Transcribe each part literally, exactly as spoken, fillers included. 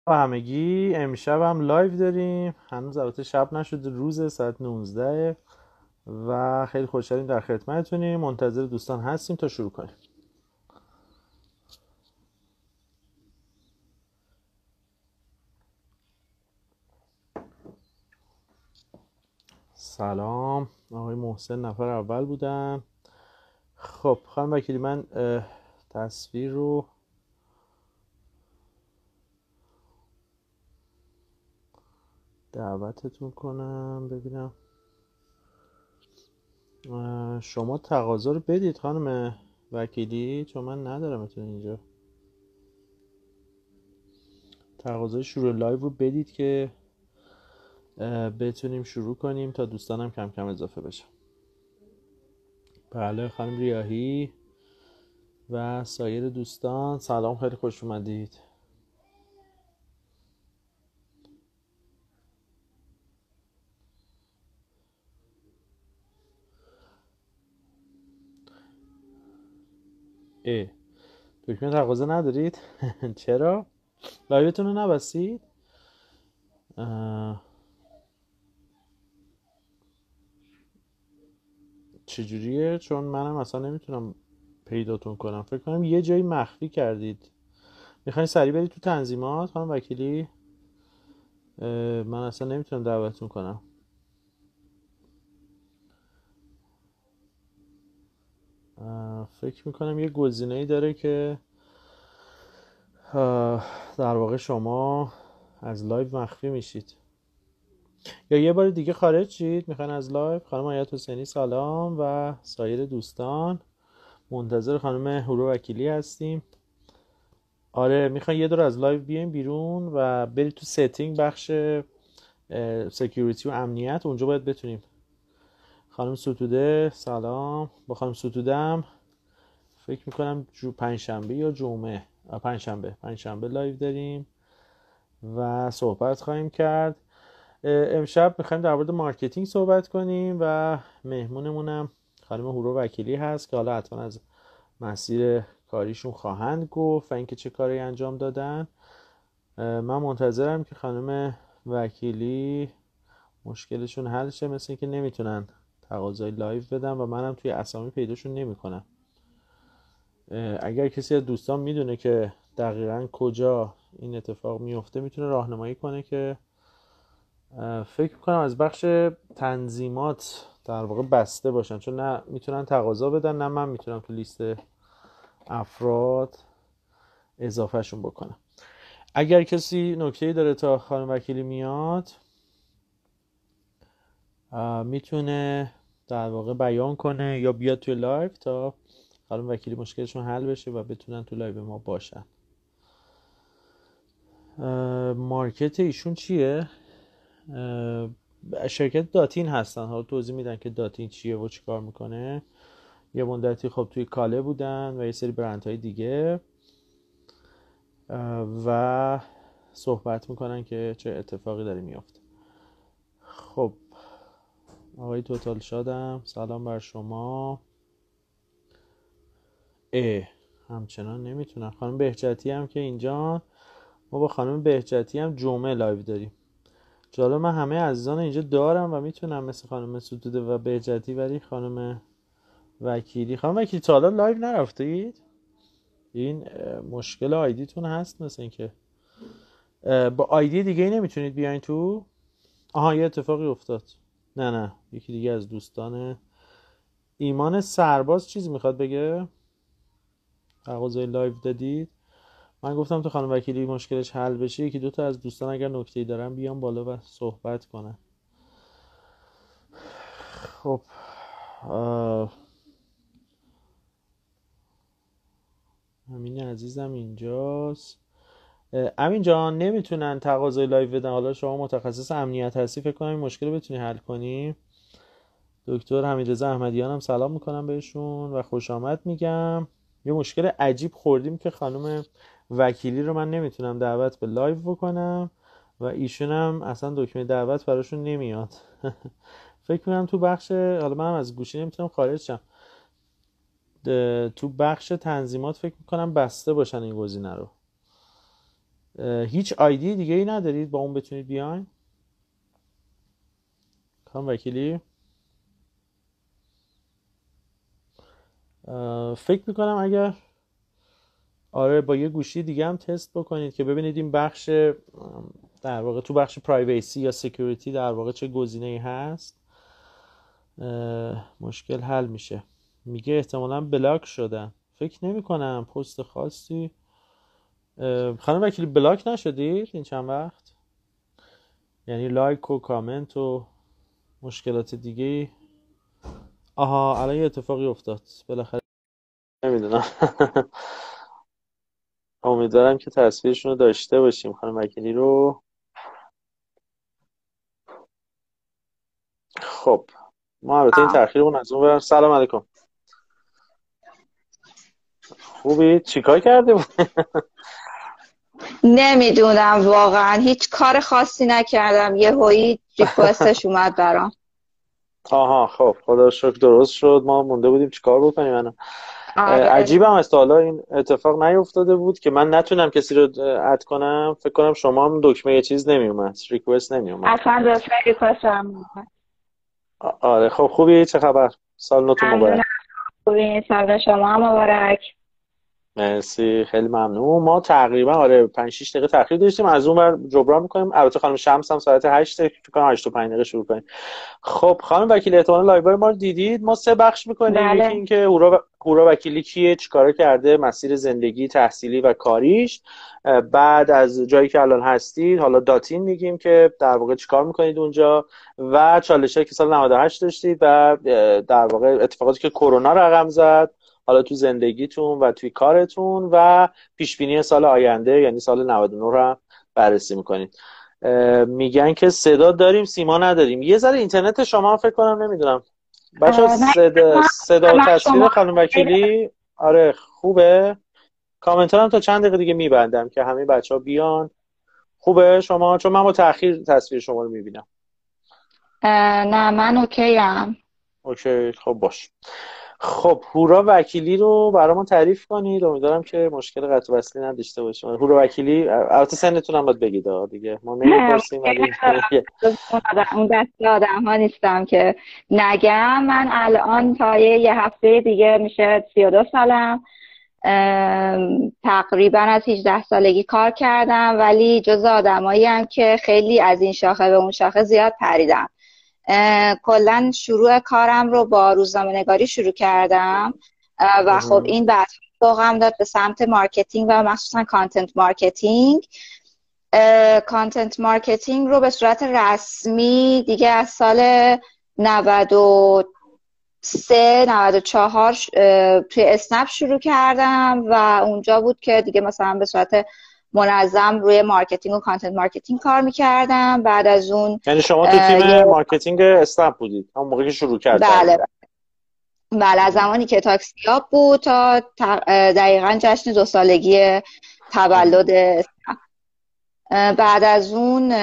و همگی امشب هم لایو داریم. هنوز البته شب نشده، روز ساعت نوزده و خیلی خوشحالیم در خدمتتونیم. منتظر دوستان هستیم تا شروع کنیم. سلام، آقای محسن نفر اول بودن. خب خانم وکیلی، من تصویر رو دعوتتون کنم ببینم. شما تقاضا رو بدید خانم وکیلی، چون من ندارمتون اینجا. تقاضای شروع لایو رو بدید که بتونیم شروع کنیم تا دوستانم کم کم اضافه بشن. بله خانم ریاهی و سایر دوستان سلام، خیلی خوش اومدید. اه دکمه تقاضا ندارید؟ چرا؟ لایوتون رو نبستید؟ چجوریه؟ چون منم اصلا نمیتونم پیداتون کنم. فکر کنم یه جایی مخفی کردید. میخواین سریع برید تو تنظیمات خانم وکیلی؟ من اصلا نمیتونم دعوتتون کنم. فکر میکنم یه گزینه‌ای داره که در واقع شما از لایو مخفی میشید، یا یه بار دیگه خارج شید. میخواین از لایو؟ خانم آیت حسینی سلام و سایر دوستان، منتظر خانم هورو وکیلی هستیم. آره میخواین یه دور از لایو بیایم بیرون و برید تو ستینگ، بخش سکیوریتی و امنیت، اونجا باید بتونیم. خانم ستوده سلام. با خانم ستودم فکر میکنم جو پنجشنبه یا جمعه، پنجشنبه پنجشنبه لایو داریم و صحبت خواهیم کرد. امشب میخوایم در مورد مارکتینگ صحبت کنیم و مهمونمونم خانم هورو وکیلی هست که حالا حتما از مسیر کاریشون خواهند گفت و اینکه چه کاری انجام دادن. من منتظرم که خانم وکیلی مشکلشون حل شه. مثل اینکه نمیتونن تقاضای لایو بدن و منم توی اسامی پیداشون نمیکنم. اگر کسی از دوستان میدونه که دقیقاً کجا این اتفاق میفته میتونه راهنمایی کنه که فکر میکنم از بخش تنظیمات در واقع بسته باشن، چون نه میتونن تقاضا بدن نه من میتونم تو لیست افراد اضافهشون بکنم. اگر کسی نکته‌ای داره تا خانم وکیلی میاد میتونه در واقع بیان کنه یا بیاد توی لایو تا خانم وکیلی مشکلشون حل بشه و بتونن تو لایو ما باشن. مارکت ایشون چیه؟ شرکت داتین هستن. حالا توضیح میدن که داتین چیه و چی کار میکنه. یه مدتی خب توی کاله بودن و یه سری برندهای دیگه و صحبت میکنن که چه اتفاقی داره میافته. خب آقای توتال شادم سلام بر شما. اه همچنان نمیتونم. خانم بهجتی هم که اینجا، ما با خانم بهجتی هم جمعه لایو داریم. جالب، من همه عزیزان اینجا دارم و میتونم مثل خانم ستوده و بهجتی، ولی خانم وکیلی خانم وکیلی تا حالا لایو نرفتید؟ این مشکل آیدیتون هست مثل اینکه با آیدی دیگه ای نمیتونید بیاین تو. آها یه اتفاقی افتاد. نه نه یکی دیگه از دوستان ایمان سرباز چیزی میخواد بگه. تقاضای لایو دادید. من گفتم تو خانم وکیلی مشکلش حل بشه یکی دوتا از دوستان اگر نکته‌ای دارن بیان بالا و صحبت کنن. خب امین عزیزم اینجاست. امین جان نمیتونن تقاضای لایو بدن. حالا شما متخصص امنیت هستی، فکر کنم این مشکل بتونی حل کنی. دکتر حمیدرضا احمدیان هم سلام میکنم بهشون و خوش آمد میگم. یه مشکل عجیب خوردیم که خانم وکیلی رو من نمیتونم دعوت به لایو بکنم و ایشون هم اصلا دکمه دعوت براشون نمیاد. فکر کنم تو بخش، حالا منم از گوشی نمیتونم خارج شم، تو بخش تنظیمات فکر میکنم بسته باشن این گزینه رو. هیچ آیدی دیگه ای ندارید با اون بتونید بیاین؟ خانم وکیلی فکر میکنم اگر آره با یه گوشی دیگه هم تست بکنید که ببینید این بخش در واقع تو بخش پرایویسی یا سکیوریتی در واقع چه گزینه‌ای هست، مشکل حل میشه. میگه احتمالاً بلاک شدن. فکر نمی کنم پست خاصی. خانم وکیلی بلاک نشدید این چند وقت؟ یعنی لایک و کامنت و مشکلات دیگه؟ آها الان یه اتفاقی افتاد بالاخره. نمیدونم. امیدوارم که تصویرشون رو داشته باشیم خانم وکیلی رو. خب ما البته این تأخیرمون از اون برم. سلام علیکم. خوبید؟ چیکار کرده بود؟ نمیدونم واقعا هیچ کار خاصی نکردم، یه هایی ریکوستش اومد برام. آها خب خدا شکر درست شد. ما مونده بودیم چیکار بکنیم. من آره. عجیبم است حالا این اتفاق نیفتاده بود که من نتونم کسی رو اد کنم. فکر کنم شما هم دکمه یه چیز نمی اومد، ریکوست نمی اومد. اصلا دکمه ریکوست هم اومد. آره خب خوبی؟ چه خبر؟ سال نوتون مبارک. خوبی، سال شما هم مبارک. مرسی خیلی ممنون. ما تقریبا آره پنج شش دقیقه تاخیر داشتیم، از اون ور جبران می‌کنیم. البته خانم شمس هم ساعت هشت فکر کنم هشت و پنج دقیقه شروع کنیم. خب خانم وکیل احتمالاً لایو ما رو دیدید. ما سه بخش می‌کنیم. بله. یکی این که هورا و... هورا وکیلی کیه، چیکارا کرده، مسیر زندگی، تحصیلی و کاریش. بعد از جایی که الان هستید حالا داتین میگیم که در واقع چیکار می‌کنید اونجا، و چالشایی که سال نود و هشت داشتید و در واقع اتفاقاتی که کرونا رقم زد حالا تو زندگیتون و توی کارتون، و پیش بینی سال آینده یعنی سال نود و نه رو هم بررسی میکنید. میگن که صدا داریم سیما نداریم. یه ذره اینترنت شما هم فکر کنم نمیدونم بچه صدا, صدا و تصویر خانم وکیلی آره خوبه. کامنت هم تا چند دقیقه دیگه میبندم که همه بچه ها بیان. خوبه شما؟ چون من با تأخیر تصویر شما رو میبینم. نه من اوکی ام. اوکی خب باش. خب هورا وکیلی رو برامون تعریف کنید. امیدوارم که مشکل قطع و وصلی نداشته باشیم. هورا وکیلی البته سنتون هم باید بگید دیگه، ما نمیپرسیم ولی اون دسته آدم ها نیستم که نگم. من الان تا یه هفته دیگه میشه سی و دو سالم. تقریبا از هجده سالگی کار کردم، ولی جز آدمایی هم که خیلی از این شاخه به اون شاخه زیاد پریدم. کلا شروع کارم رو با روزنامه نگاری شروع کردم و خب این بعد سوقم داد به سمت مارکتینگ و مخصوصا کانتنت مارکتینگ. کانتنت مارکتینگ رو به صورت رسمی دیگه از سال نود و سه نود و چهار توی اسنپ شروع کردم و اونجا بود که دیگه مثلا به صورت منظم روی مارکتینگ و کانتنت مارکتینگ کار میکردم. بعد از اون یعنی شما تو تیم یه... مارکتینگ اسنپ بودید همون موقعی که شروع کردید؟ بله بله از زمانی که تاکسیاب بود تا دقیقاً جشن دو سالگی تولد اسنپ. بعد از اون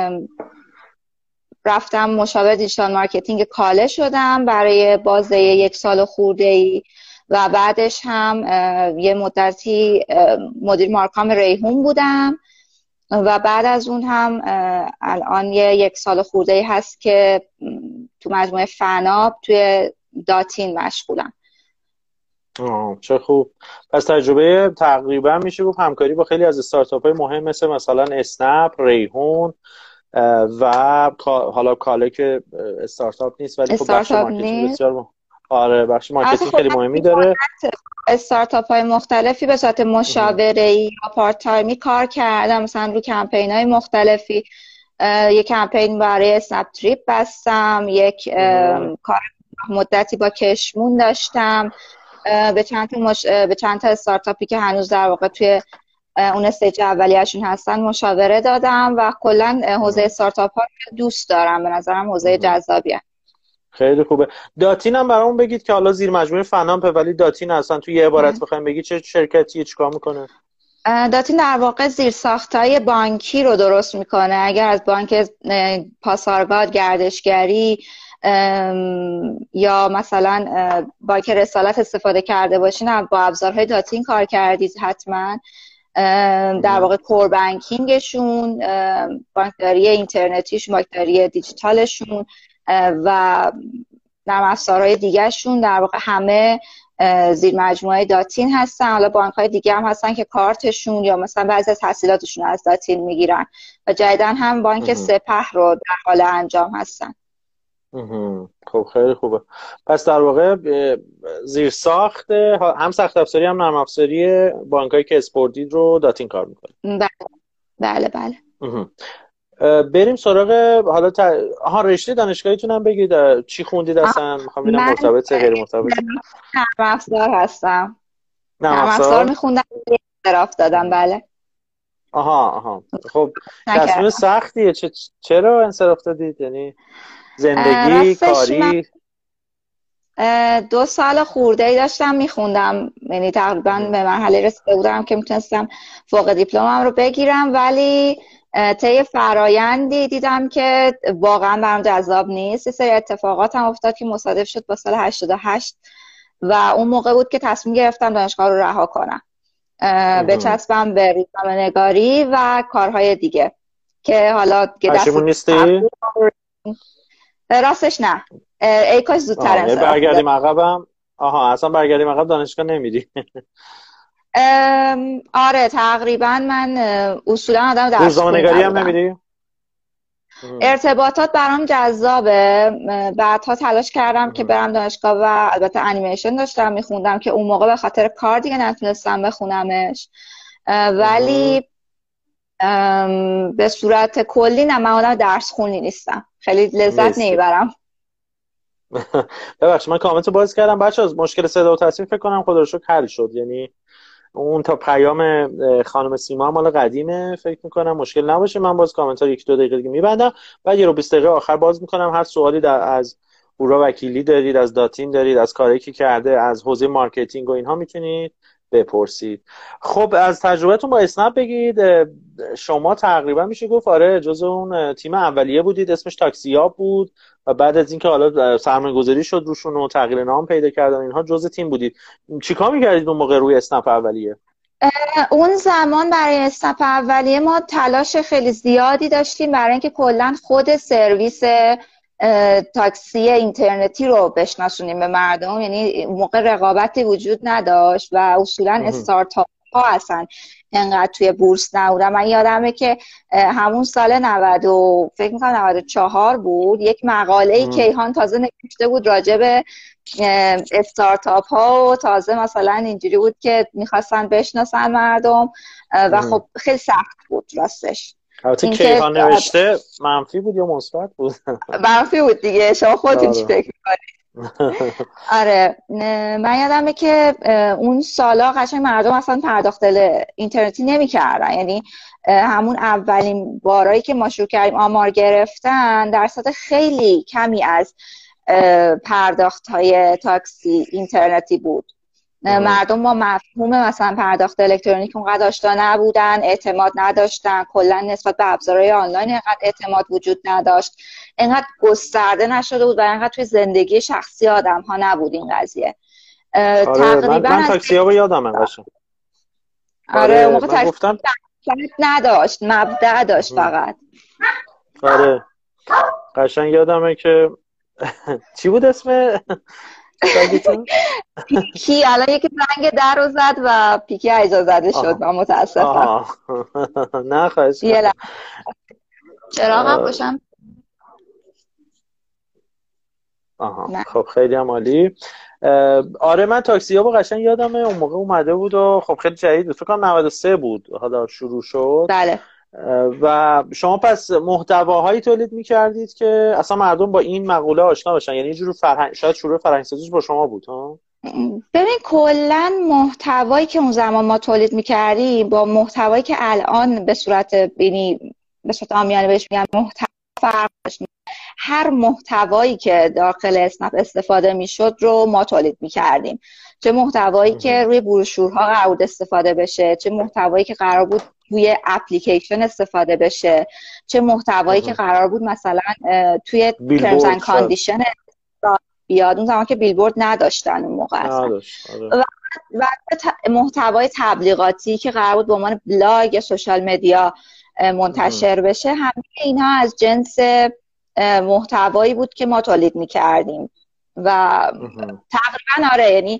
رفتم مشاور دیجیتال مارکتینگ کاله شدم برای بازه یک سال خورده‌ای و بعدش هم یه مدتی مدیر مارکام ریحون بودم و بعد از اون هم الان یه یک سال خورده‌ای هست که تو مجموعه فناب توی داتین مشغولم. آه چه خوب. پس تجربه تقریبا میشه گفت همکاری با خیلی از استارتاپ های مهم مثل مثلا اسنپ، ریحون و حالا کاله که استارتاپ نیست ولی خب بخش مارکتینگ بسیار مهم. آره بخش مارکتینگ خیلی مهمی داره. استارتاپ های مختلفی به صورت مشاوره‌ای یا پارت تایمی کار کردم، مثلا رو کمپین های مختلفی. یک کمپین برای اسنپ تریپ بستم، یک کار مدتی با کشمون داشتم، به چند تا مش... به چند تا استارتاپی که هنوز در واقع توی اون استیج اولیه‌شون هستن مشاوره دادم و کلا حوزه استارتاپ ها دوست دارم. به نظرم حوزه جذابیه. خیلی خوبه. داتین هم برامون بگید که حالا زیر مجموعه فنامپ، ولی داتین اصلا توی یه عبارت بخوایم بگید چه شرکتیه، چیکار میکنه؟ داتین در واقع زیرساخت‌های بانکی رو درست میکنه. اگر از بانک پاسارگاد، گردشگری یا مثلا بانک رسالت استفاده کرده باشین با ابزارهای داتین کار کردید حتما. در واقع کور بانکینگشون، بانکداری اینترنتیشون، بانکداری دیجیتالشون و نرم افزارهای دیگهشون در واقع همه زیر مجموعه داتین هستن. حالا بانک‌های دیگه هم هستن که کارتشون یا مثلا بعضی از تحصیلاتشون از داتین میگیرن و جدیداً هم بانک سپه رو در حال انجام هستن. خب خیلی خوبه. پس در واقع زیر ساخت هم سخت افزاری هم نرم افزاری بانکایی که اسپوردید رو داتین کار میکنه. بله بله بله. بریم سراغ حالا ت... آها رشته دانشگاهیتون هم بگید چی خوندید اصلا؟ میخوام ببینم مرتبط غیر مرتبط. نرم افزار هستم. نرم افزار میخوندم، انصراف دادم. بله. آها آها. خب تصمیم سختیه. چ... چرا انصراف دادید؟ یعنی زندگی کاری؟ دو سال خورده‌ای داشتم میخوندم، یعنی تقریبا به مرحله رسیده بودم که میتونستم فوق دیپلمم رو بگیرم، ولی طی فرایندی دیدم که واقعا برام جذاب نیست. یه سری اتفاقات هم افتاد که مصادف شد با سال هشتاد و هشت و اون موقع بود که تصمیم گرفتم دانشگاه رو رها کنم، بچسبم به روزنامه‌نگاری و کارهای دیگه که حالا که پشیمون نیستی؟ راستش نه، ای کاش زودتر انصراف بدم. برگردیم عقبم. آها اصلا برگردیم عقب دانشگاه نمیری؟ آره تقریبا من اصولا آدم درس روزنامه‌نگاری هم نمیری؟ ارتباطات برام جذابه. بعدها تلاش کردم که برم دانشگاه و البته انیمیشن داشتم میخوندم که اون موقع به خاطر کار دیگه نتونستم بخونمش، ولی به صورت کلی نه، من آدم درس خونی نیستم، خیلی لذت نمیبرم. ببخشید من کامنت رو باز کردم بچه‌ها. مشکل صدا و تصویر فکر کنم خدا رو شکر حل شد، یعنی اون تا پیام خانم سیما مال قدیمه، فکر میکنم مشکل نباشه. من باز کامنت ها یک دو دقیقه دیگه میبندم، بعد یه رو بیست دقیقه آخر باز میکنم. هر سوالی در از هورا وکیلی دارید، از داتین دارید، از کاری که کرده، از حوزه مارکتینگ و اینها میتونید بپرسید. خب از تجربهتون با اسنپ بگید. شما تقریبا میشه گفت آره جزء اون تیم اولیه بودید، اسمش تاکسیاب بود و بعد از اینکه حالا سرمایه‌گذاری شد روشون و تغییر نام پیدا کردن اینها جزء تیم بودید. چیکار می‌کردید اون موقع روی اسنپ اولیه؟ اون زمان برای اسنپ اولیه ما تلاش خیلی زیادی داشتیم برای اینکه کلا خود سرویس تاکسی اینترنتی رو بشناسونیم به مردم. یعنی موقع رقابتی وجود نداشت و اصولا استارتاپ ها اصلا انقدر توی بورس نبودن. من یادمه که همون سال نود و فکر می‌کنم نود و چهار بود، یک مقاله‌ای کیهان تازه نوشته بود راجع به استارتاپ ها و تازه مثلا اینجوری بود که میخواستن بشناسن مردم و خب خیلی سخت بود راستش. البته کیهان نوشته منفی بود یا مثبت بود؟ منفی بود دیگه، شما خودتون چی فکر می‌کنید؟ آره من یادمه که اون سالا قشنگ مردم اصلا پرداخت اینترنتی نمی‌کردن، یعنی همون اولین بارایی که ما شروع کردیم آمار گرفتن درصد خیلی کمی از پرداخت های تاکسی اینترنتی بود. مردم با مفهوم مثلا پرداخت الکترونیک اونقدر آشنا نبودن، اعتماد نداشتن، کلا نسبت به ابزارهای آنلاین اینقدر اعتماد وجود نداشت، اینقدر گسترده نشده بود و اینقدر توی زندگی شخصی آدم ها نبود این قضیه. آره تقریبا من, من تاکسی ها رو یادم قشنگ. آره اون موقع تاکسی گفتم... نداشت، مبدأ داشت فقط. آره قشنگ یادمه که چی بود اسم پیکی، الان یکی زنگ در رو زد و پیکی اجازه زده شد. من متاسفم. نه خواهش چراغم روشن. آها خب خیلی هم عالی. آره من تاکسی ها با قشنگ یادمه اون موقع اومده بود و خب خیلی جدید بود، فکر کنم نود و سه بود حالا شروع شد. بله. و شما پس محتواهایی تولید می‌کردید که اصلا مردم با این مقوله آشنا باشن، یعنی یه جور فرهنگ، شاید شروع فرهنگ‌سازیش با شما بود ها؟ ببین کلا محتوایی که اون زمان ما تولید می‌کردیم با محتوایی که الان به صورت یعنی به صورت عامیانه بهش میگن محتوا فرق داشت. هر محتوایی که داخل اسنپ استفاده میشد رو ما تولید می‌کردیم، چه محتوایی که روی بروشورها قرار بود استفاده بشه، چه محتوایی که قرار بود توی اپلیکیشن استفاده بشه، چه محتوایی که قرار بود مثلا توی ترمز اند کاندیشن بیاد. اون زمان که بیلبورد نداشتن اون موقع اصلا. و محتوای تبلیغاتی که قرار بود به عنوان بلاگ یا سوشال مدیا منتشر بشه، همه اینها از جنس محتوایی بود که ما تولید می‌کردیم و تقریبا آره، یعنی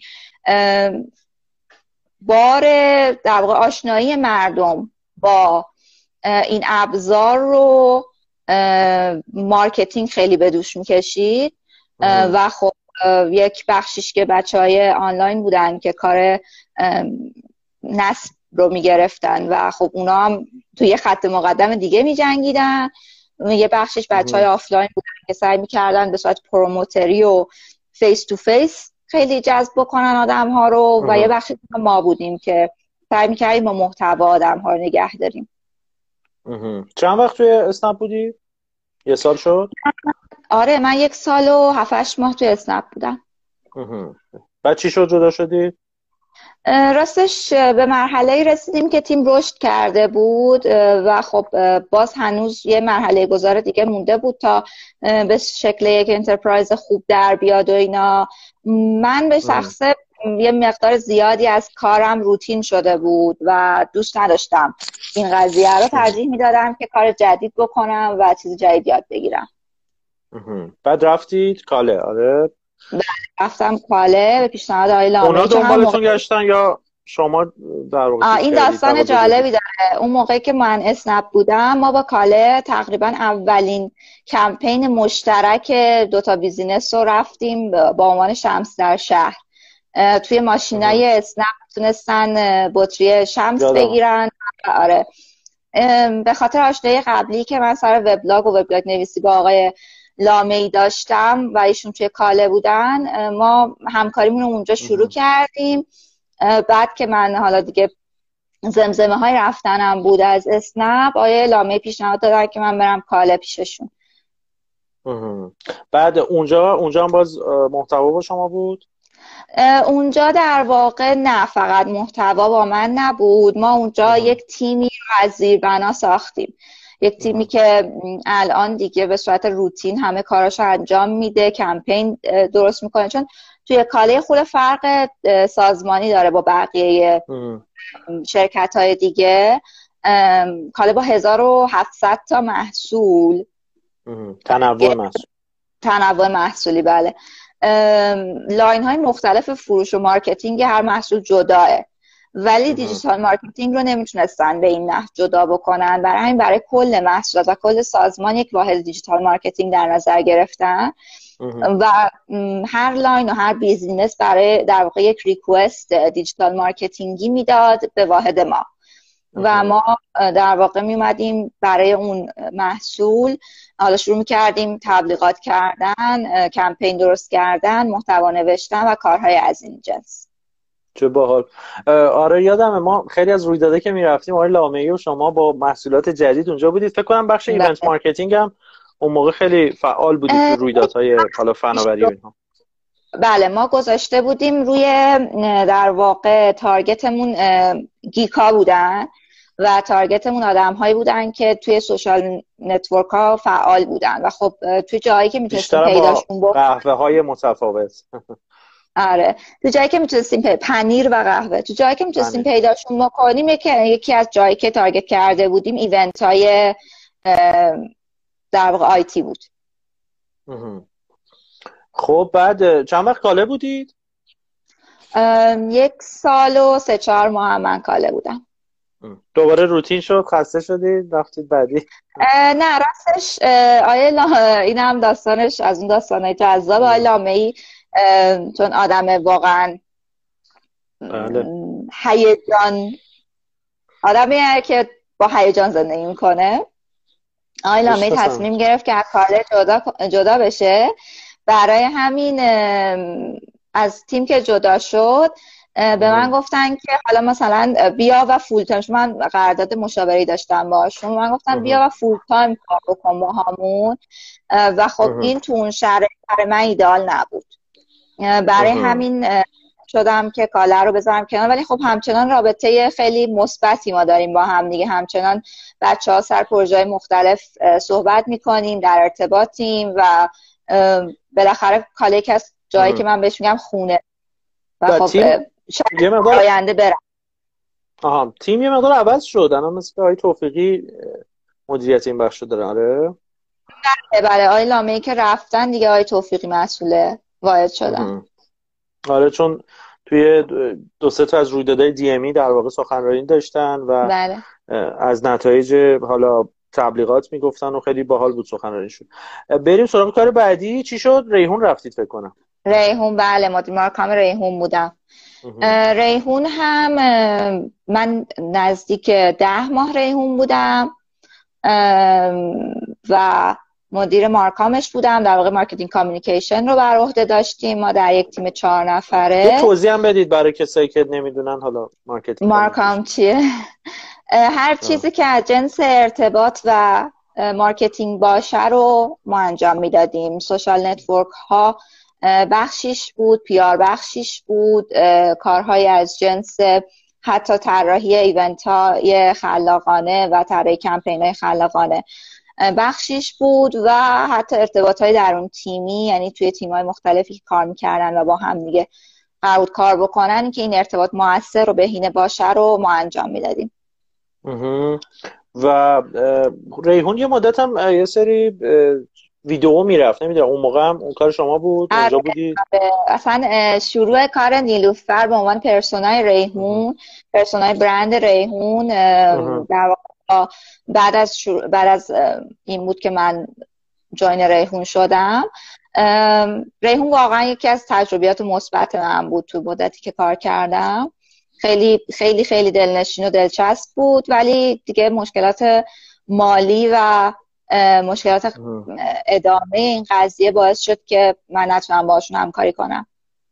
بار در واقع آشنایی مردم با این ابزار رو مارکتینگ خیلی به دوش می‌کشید و خب یک بخشیش که بچهای آنلاین بودن که کار نصب رو میگرفتن و خب اونا هم توی خط مقدم دیگه میجنگیدن. یه بخشش بچهای آفلاین بودن که سعی میکردن به صورت پروموتری و فیس تو فیس خیلی جذب بکنن آدم ها رو و یه بخشش ما بودیم که سعی میکردیم با محتوا آدم ها رو نگه داریم. چند وقت توی اسنپ بودی؟ یه سال شد؟ آره من یک سال و هفتش ماه توی اسنپ بودم. بعد چی شد جدا شدی؟ راستش به مرحله رسیدیم که تیم رشد کرده بود و خب باز هنوز یه مرحله گذار دیگه مونده بود تا به شکل یک انترپرایز خوب در بیاد و اینا. من به شخصه یه مقدار زیادی از کارم روتین شده بود و دوست نداشتم این قضیه رو، ترجیح میدادم که کار جدید بکنم و چیز جدید یاد بگیرم. بعد رفتید کاله؟ آره رفتم کاله به پیشنهاد آقای لامه‌ای. اونا دنبالتون گشتن یا شما در واقع؟ این داستان جالبی داره. اون موقعی که من اسنپ بودم ما با کاله تقریبا اولین کمپین مشترک دوتا بیزینس رو رفتیم با عنوان شمس در شهر. توی ماشینای اسنپ تونستن بطری شمس جادم. بگیرن. آره به خاطر آشنایی قبلی که من سر وبلاگ و وبلاگ نویسی با آقای لامه‌ای داشتم و ایشون توی کاله بودن، ما همکاریمون رو اونجا شروع کردیم. بعد که من حالا دیگه زمزمه های رفتنم بود از اسنپ، آقای لامه‌ای پیشنهاد دادن که من برم کاله پیششون. بعد اونجا اونجا هم باز محتوا با شما بود؟ اونجا در واقع نه فقط محتوا با من نبود، ما اونجا اه. یک تیمی رو از زیر بنا ساختیم. یک تیمی که الان دیگه به صورت روتین همه کاراشو انجام میده، کمپین درست میکنه، چون توی کاله خود فرق سازمانی داره با بقیه شرکت های دیگه. کاله با هزار و هفتصد تا محصول، تنوع محصول تنوع محصولی بله، لاین های مختلف فروش و مارکتینگ هر محصول جداه، ولی دیجیتال مارکتینگ رو نمیتونستن به این نحو جدا بکنن. برای همین برای کل محصولات و کل سازمان یک واحد دیجیتال مارکتینگ در نظر گرفتن و هر لاین و هر بیزینس برای در واقع یک ریکوست دیجیتال مارکتینگی میداد به واحد ما و ما در واقع میومدیم برای اون محصول حالا شروع میکردیم تبلیغات کردن، کمپین درست کردن، محتوا نوشتن و کارهای از این جنس. چه باحال. آره یادمه ما خیلی از رویدادها که میرفتیم آقای لامه‌ای و شما با محصولات جدید اونجا بودید. فکر کنم بخش ایونت مارکتینگ هم اون موقع خیلی فعال بودید تو رویدادهای حالا فناوری و اینها. بله ما گذاشته بودیم روی در واقع تارگتمون گیکا بودن و تارگتمون آدم‌هایی بودن که توی سوشال نتورک ها فعال بودن و خب توی جایی که میتونستیم پیداشون بکنیم قهوه‌های متفاوت. آره تو جایی که میتونستیم پی... پنیر و قهوه تو جایی که میتونستیم پیداشون بکنیم. یکی یکی از جایی که تارگت کرده بودیم ایونت های در واقع آیتی بود. خب بعد چند وقت کاله بودید؟ یک سال و سه چهار ماه هم من کاله بودم. دوباره روتین شد؟ خسته شدید رفتید بعدی؟ نه راستش آیه لا... این هم داستانش از اون داستانه جذاب. آیه لامه‌ای چون آدم واقعا هیجان آدمیه که با هیجان زندگی میکنه، آقای لامه‌ای تصمیم گرفت که از کاله جدا جدا بشه. برای همین از تیم که جدا شد به من گفتن که حالا مثلا بیا و فول تایم، من قرارداد مشاوره داشتم باشون، من گفتن بیا و فول تایم کار بکن با همون و خب این تو اون شرایط برای من ایدئال نبود. برای همین شدم که کاله رو بذارم کنار، ولی خب همچنان رابطه خیلی مثبتی ما داریم با هم دیگه. همچنان بچه‌ها سر پروژه‌های مختلف صحبت می‌کنیم، در ارتباطیم و بالاخره کاله که از جایی که من بهش میگم خونه و خب تیم شاید یه مقدار آینده برم. آها تیم یه مقدار عوض شد الان، مثل که آقای توفیقی مدیریت این بخش رو داره. آره بله آقای لامه‌ای که رفتن دیگه آقای توفیقی مسئول واحد شدن. آره چون توی دو سه تا از رویدادهای دی ام ای در واقع سخنرانی داشتن و بله از نتایج حالا تبلیغات میگفتن و خیلی باحال بود سخنرانیشون. بریم سراغ کار بعدی. چی شد؟ ریحون رفتید فکر کنم. ریحون بله مدیر مارکام ریحون بودم. ریحون هم من نزدیک ده ماه ریحون بودم و مدیر مارکامش بودم. در واقع مارکتینگ کامیونیکیشن رو بر عهده داشتیم ما در یک تیم چهار نفره. یه توضیح هم بدید برای کسایی که نمیدونن حالا مارکتینگ مارکام چیه. هر چیزی که از جنس ارتباط و مارکتینگ باشه رو ما انجام میدادیم. سوشال نتورک ها بخشیش بود، پی آر بخشیش بود، کارهای از جنس حتی طراحی ایونت های خلاقانه و طراحی کمپین های خلاقانه بخشیش بود و حتی ارتباط های درون تیمی، یعنی توی تیم های مختلفی که کار میکردن و با هم دیگه قرار کار بکنن که این ارتباط مؤثر و بهینه باشه رو ما انجام میدادیم. و ریحون یه مدت هم یه سری ویدیو میرفت، نمیدونم اون موقع هم اون کار شما بود؟ اونجا بودی؟ اصلا شروع کار نیلوفر به عنوان پرسونای ریحون، پرسونای برند ریحون در واقع بعد از شروع بعد از این بود که من جوین ریحون شدم. ریحون واقعا یکی از تجربیات مثبت من بود تو مدتی که کار کردم. خیلی خیلی خیلی دلنشین و دلچسب بود، ولی دیگه مشکلات مالی و مشکلات ادامه این قضیه باعث شد که من نتونم باشون همکاری کنم.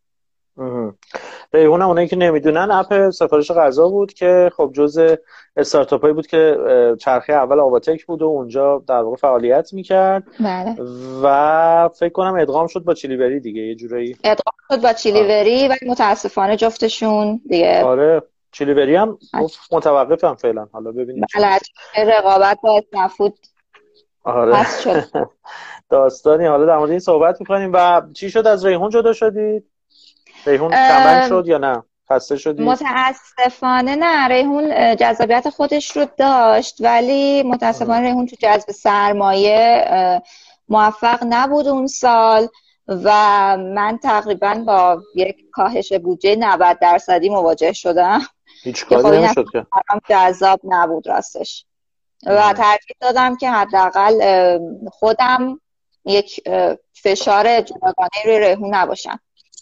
ریحون هم اونایی که نمیدونن اپ سفارش غذا بود که خب جزء استارتاپ هایی بود که چرخه اول آواتک بود و اونجا در واقع فعالیت میکرد. بله. و فکر کنم ادغام شد با چیلیوری دیگه، یه جورایی ادغام شد با چیلیوری ولی متاسفانه جفتشون دیگه. آره چیلیوری هم متوقفم فعلا، حالا ببینیم. بله رقابت با اسنفود آره پس شد. داستانی. حالا در مورد این صحبت میکنیم. و چی شد؟ از ریحون جدا شدید؟ ریحون کمرنگ شد یا نه؟ خسته شدید؟ متاسفانه نه، ریحون جذابیت خودش رو داشت ولی متاسفانه ریحون تو جذب سرمایه موفق نبود اون سال و من تقریبا با یک کاهش بودجه نود درصدی مواجه شدم. هیچ کاری نمیشد که جذاب نبود راستش. و ترجیح دادم که حداقل خودم یک فشار جداگانه روی ریحون نباشم.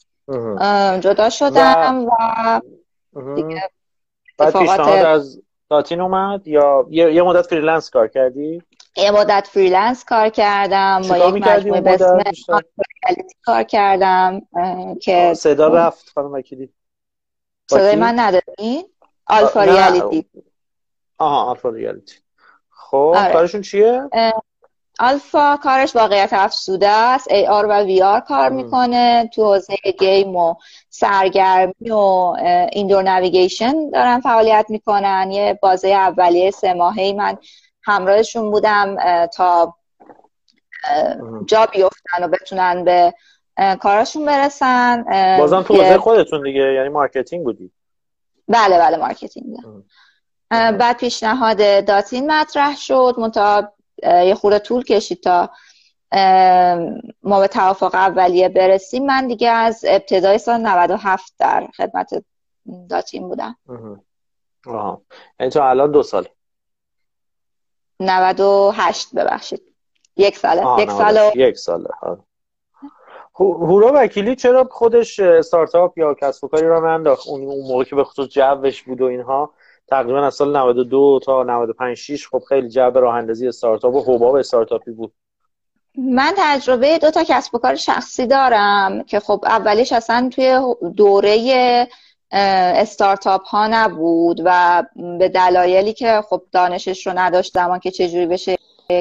جدا شدم و, و دیگه بعد پیشنهاد از داتین اومد یا یه مدت فریلنس کار کردی؟ یه مدت فریلنس کار کردم با یک مجموعه به اسم آلفاریالیتی کار کردم که صدا رفت خانم وکیلی. صدای من نداری؟ آلفاریالیتی. آها آلفاریالیتی. خب کارشون چیه؟ آلفا کارش واقعیت افزوده است، ای آر و وی آر کار میکنه تو حوزه گیم و سرگرمی و ایندور نویگیشن دارن فعالیت میکنن. یه بازه اولیه سه ماهه‌ای من همراهشون بودم تا جا بیفتن و بتونن به کارشون برسن. بازم تو حوزه خودتون دیگه، یعنی مارکتینگ بودی؟ بله بله مارکتینگ بودم. بعد پیشنهاد داتین مطرح شد، منتها یه خورده طول کشید تا ما به توافق اولیه برسیم. من دیگه از ابتدای سال نود و هفت در خدمت داتین بودم. آها یعنی تا الان دو سال؟ نود و هشت ببخشید یک ساله. یک ساله یک ساله. هورا وکیلی چرا خودش استارتاپ یا کسب و کاری را انداخت اون موقع که به خصوص جوش بود و اینها؟ تقریبا از سال نود و دو تا نود و پنج شش خب خیلی جو راه اندازی استارتاپ و حباب استارتاپی بود. من تجربه دو تا کسب و کار شخصی دارم که خب اولیش اصلا توی دوره استارتاپ ها نبود و به دلایلی که خب دانشش رو نداشتم که چجوری بشه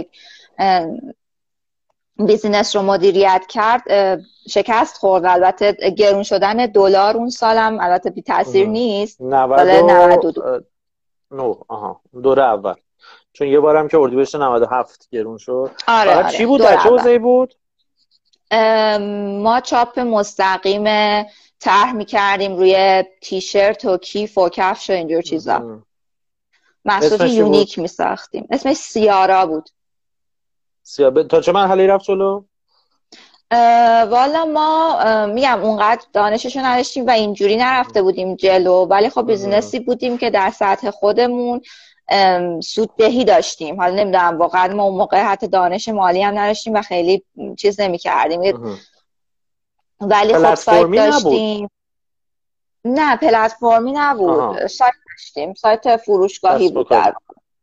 بیزینس رو مدیریت کرد شکست خورد. البته گرون شدن دلار اون سالم البته بی تاثیر نیست. نود و دو نو آها دوره اول، چون یه بارم که اردیبهشت نود و هفت گرون شد. آره آره. چی بود؟ در چه حوزه‌ای بود؟ ما چاپ مستقیم طرح میکردیم روی تیشرت و کیف و کفش و اینجور چیزا. محصولات یونیک میساختیم. اسمش سیارا بود. سیارا تا چه مرحله رفت جلو؟ والا ما میگم اونقدر دانششو نداشتیم و اینجوری نرفته بودیم جلو، ولی خب بیزینسی بودیم که در سطح خودمون سوددهی داشتیم. حالا نمیدونم واقعا ما اون موقع حتی دانش مالی هم نداشتیم و خیلی چیز نمی کردیم، ولی خب سایت داشتیم. نه پلتفرمی نبود. آها. سایت داشتیم، سایت فروشگاهی بود در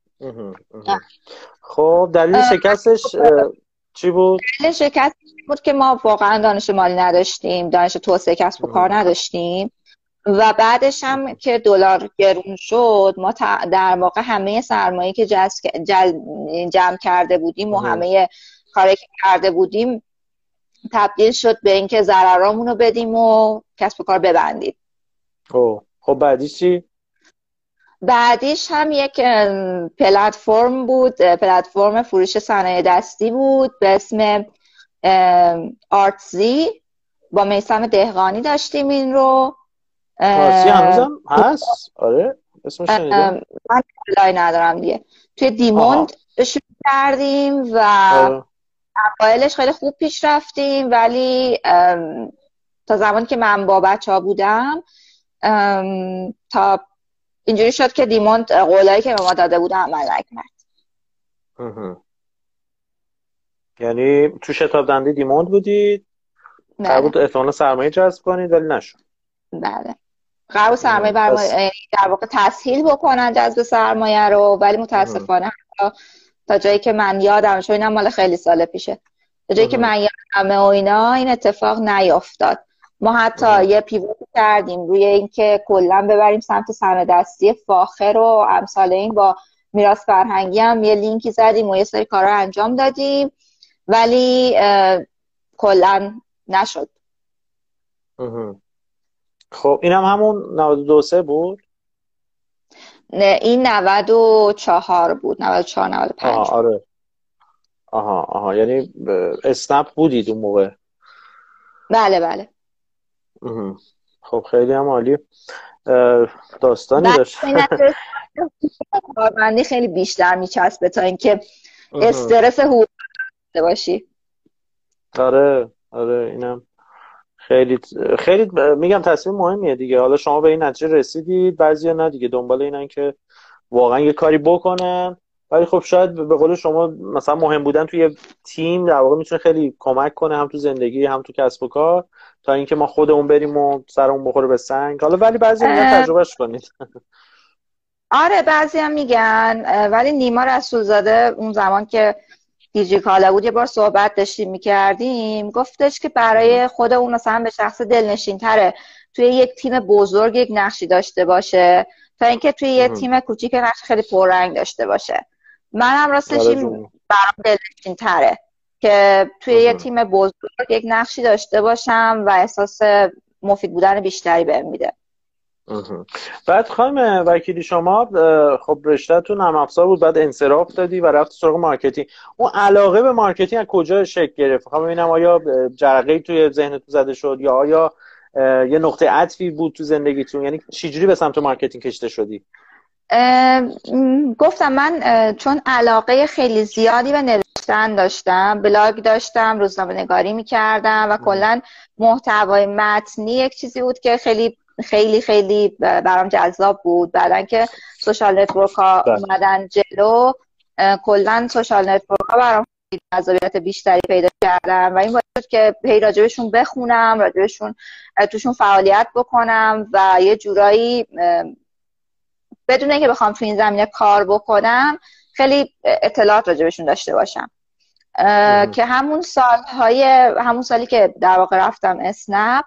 خب دلیل شکستش چی بود؟ دلیل شکست بود که ما واقعا دانش مالی نداشتیم، دانش توسعه کسب و کار نداشتیم و بعدش هم که دلار گرون شد ما در واقع همه سرمایه‌ای که جز... جل... جمع کرده بودیم و همه کاری که کرده بودیم تبدیل شد به اینکه ضررامون رو بدیم و کسب و کار ببندیم. خب خب بعدیش چی؟ بعدیش هم یک پلتفرم بود، پلتفرم فروش صنایع دستی بود به اسم آرتزی. با میثم دهقانی داشتیم این رو. آرتزی هنوزم هست؟ آره اسمش شنیدم. من اطلاعی ندارم دیگه. توی دیموند شروع کردیم و اوایلش خیلی خوب پیش رفتیم، ولی تا زمانی که من با بچه ها بودم تا اینجوری شد که دیموند قولایی که به ما داده بود عمل نکرد. یعنی تو شتاب دنده دیموند بودید؟ قرار بود احتمالا سرمایه جذب کنید ولی نشد. بله قرار بود سرمایه برمایه در واقع تسهیل بکنن جذب سرمایه رو، ولی متاسفانه تا جایی که من یادم، چون اینم مال خیلی سال پیشه، تا جایی که من یادمه و اینا این اتفاق نیافتاد. ما حتی اه. یه پیوت کردیم روی اینکه کلا ببریم سمت صنایع دستی فاخر و امثال این، با میراث فرهنگی هم یه لینکی زدیم و یه سری کارا انجام دادیم، ولی کلا نشد. خب اینم هم همون نود و دو سه بود؟ نه این نود و چهار بود. نود و چهار نود و پنج. آها آره. آها آها یعنی اسنپ بودید اون موقع؟ بله بله. خب خیلی هم عالی. داستانی داشت. کارمندی خیلی بیشتر میچسبه تا اینکه استرس حقوقی داشته باشی. آره آره اینم خیلی خیلی میگم تصمیم مهمیه دیگه. حالا شما به این نتیجه رسیدید، بعضیا نه دیگه، دنبال اینن که واقعا یه کاری بکنن، ولی خب شاید به قول شما مثلا مهم بودن توی تیم در واقع میتونه خیلی کمک کنه، هم تو زندگی هم تو کسب و کار، تا اینکه ما خودمون بریم و سرمون بخوره به سنگ. حالا ولی بعضی میگن تجربهش کنید. آره بعضی هم میگن، ولی نیما رسولزاده اون زمان که دیجی کالا بود یه بار صحبت داشتیم میکردیم، گفتش که برای خود اون مثلا به شخص دلنشین تره توی یک تیم بزرگ یک نقشی داشته باشه تا اینکه توی یه تیم کوچیک نقش خیلی پررنگ داشته باشه. منم راستش این برام دلنشین تره که توی یه تیم بزرگ یک نقشی داشته باشم و احساس مفید بودن بیشتری بهم میده. بعد خانم وکیلی شما خب رشته‌تون نرم افزار بود، بعد انصراف دادی و رفتی سراغ مارکتینگ. اون علاقه به مارکتینگ از کجا شکل گرفت؟ می‌خوام ببینم آیا جرقه‌ای توی ذهنتون زده شد یا آیا یه نقطه عطفی بود تو زندگیتون؟ یعنی چجوری به سمت مارکتینگ کشیده شدی؟ گفتم من چون علاقه خیلی زیادی به نوشتن داشتم، بلاگ داشتم، روزنامه‌نگاری می‌کردم و کلاً محتوای متنی یک چیزی بود که خیلی خیلی خیلی برام جذاب بود. بعدن که سوشال نتورک ها اومدن جلو، کلاً سوشال نتورک ها برام جذابیت بیشتری پیدا کردم و این باعث شد که هی راجبشون بخونم، راجبشون توشون فعالیت بکنم و یه جورایی بدون اینکه بخوام تو این زمینه کار بکنم خیلی اطلاعات راجبشون داشته باشم. که همون سالهای همون سالی که در واقع رفتم اسنپ،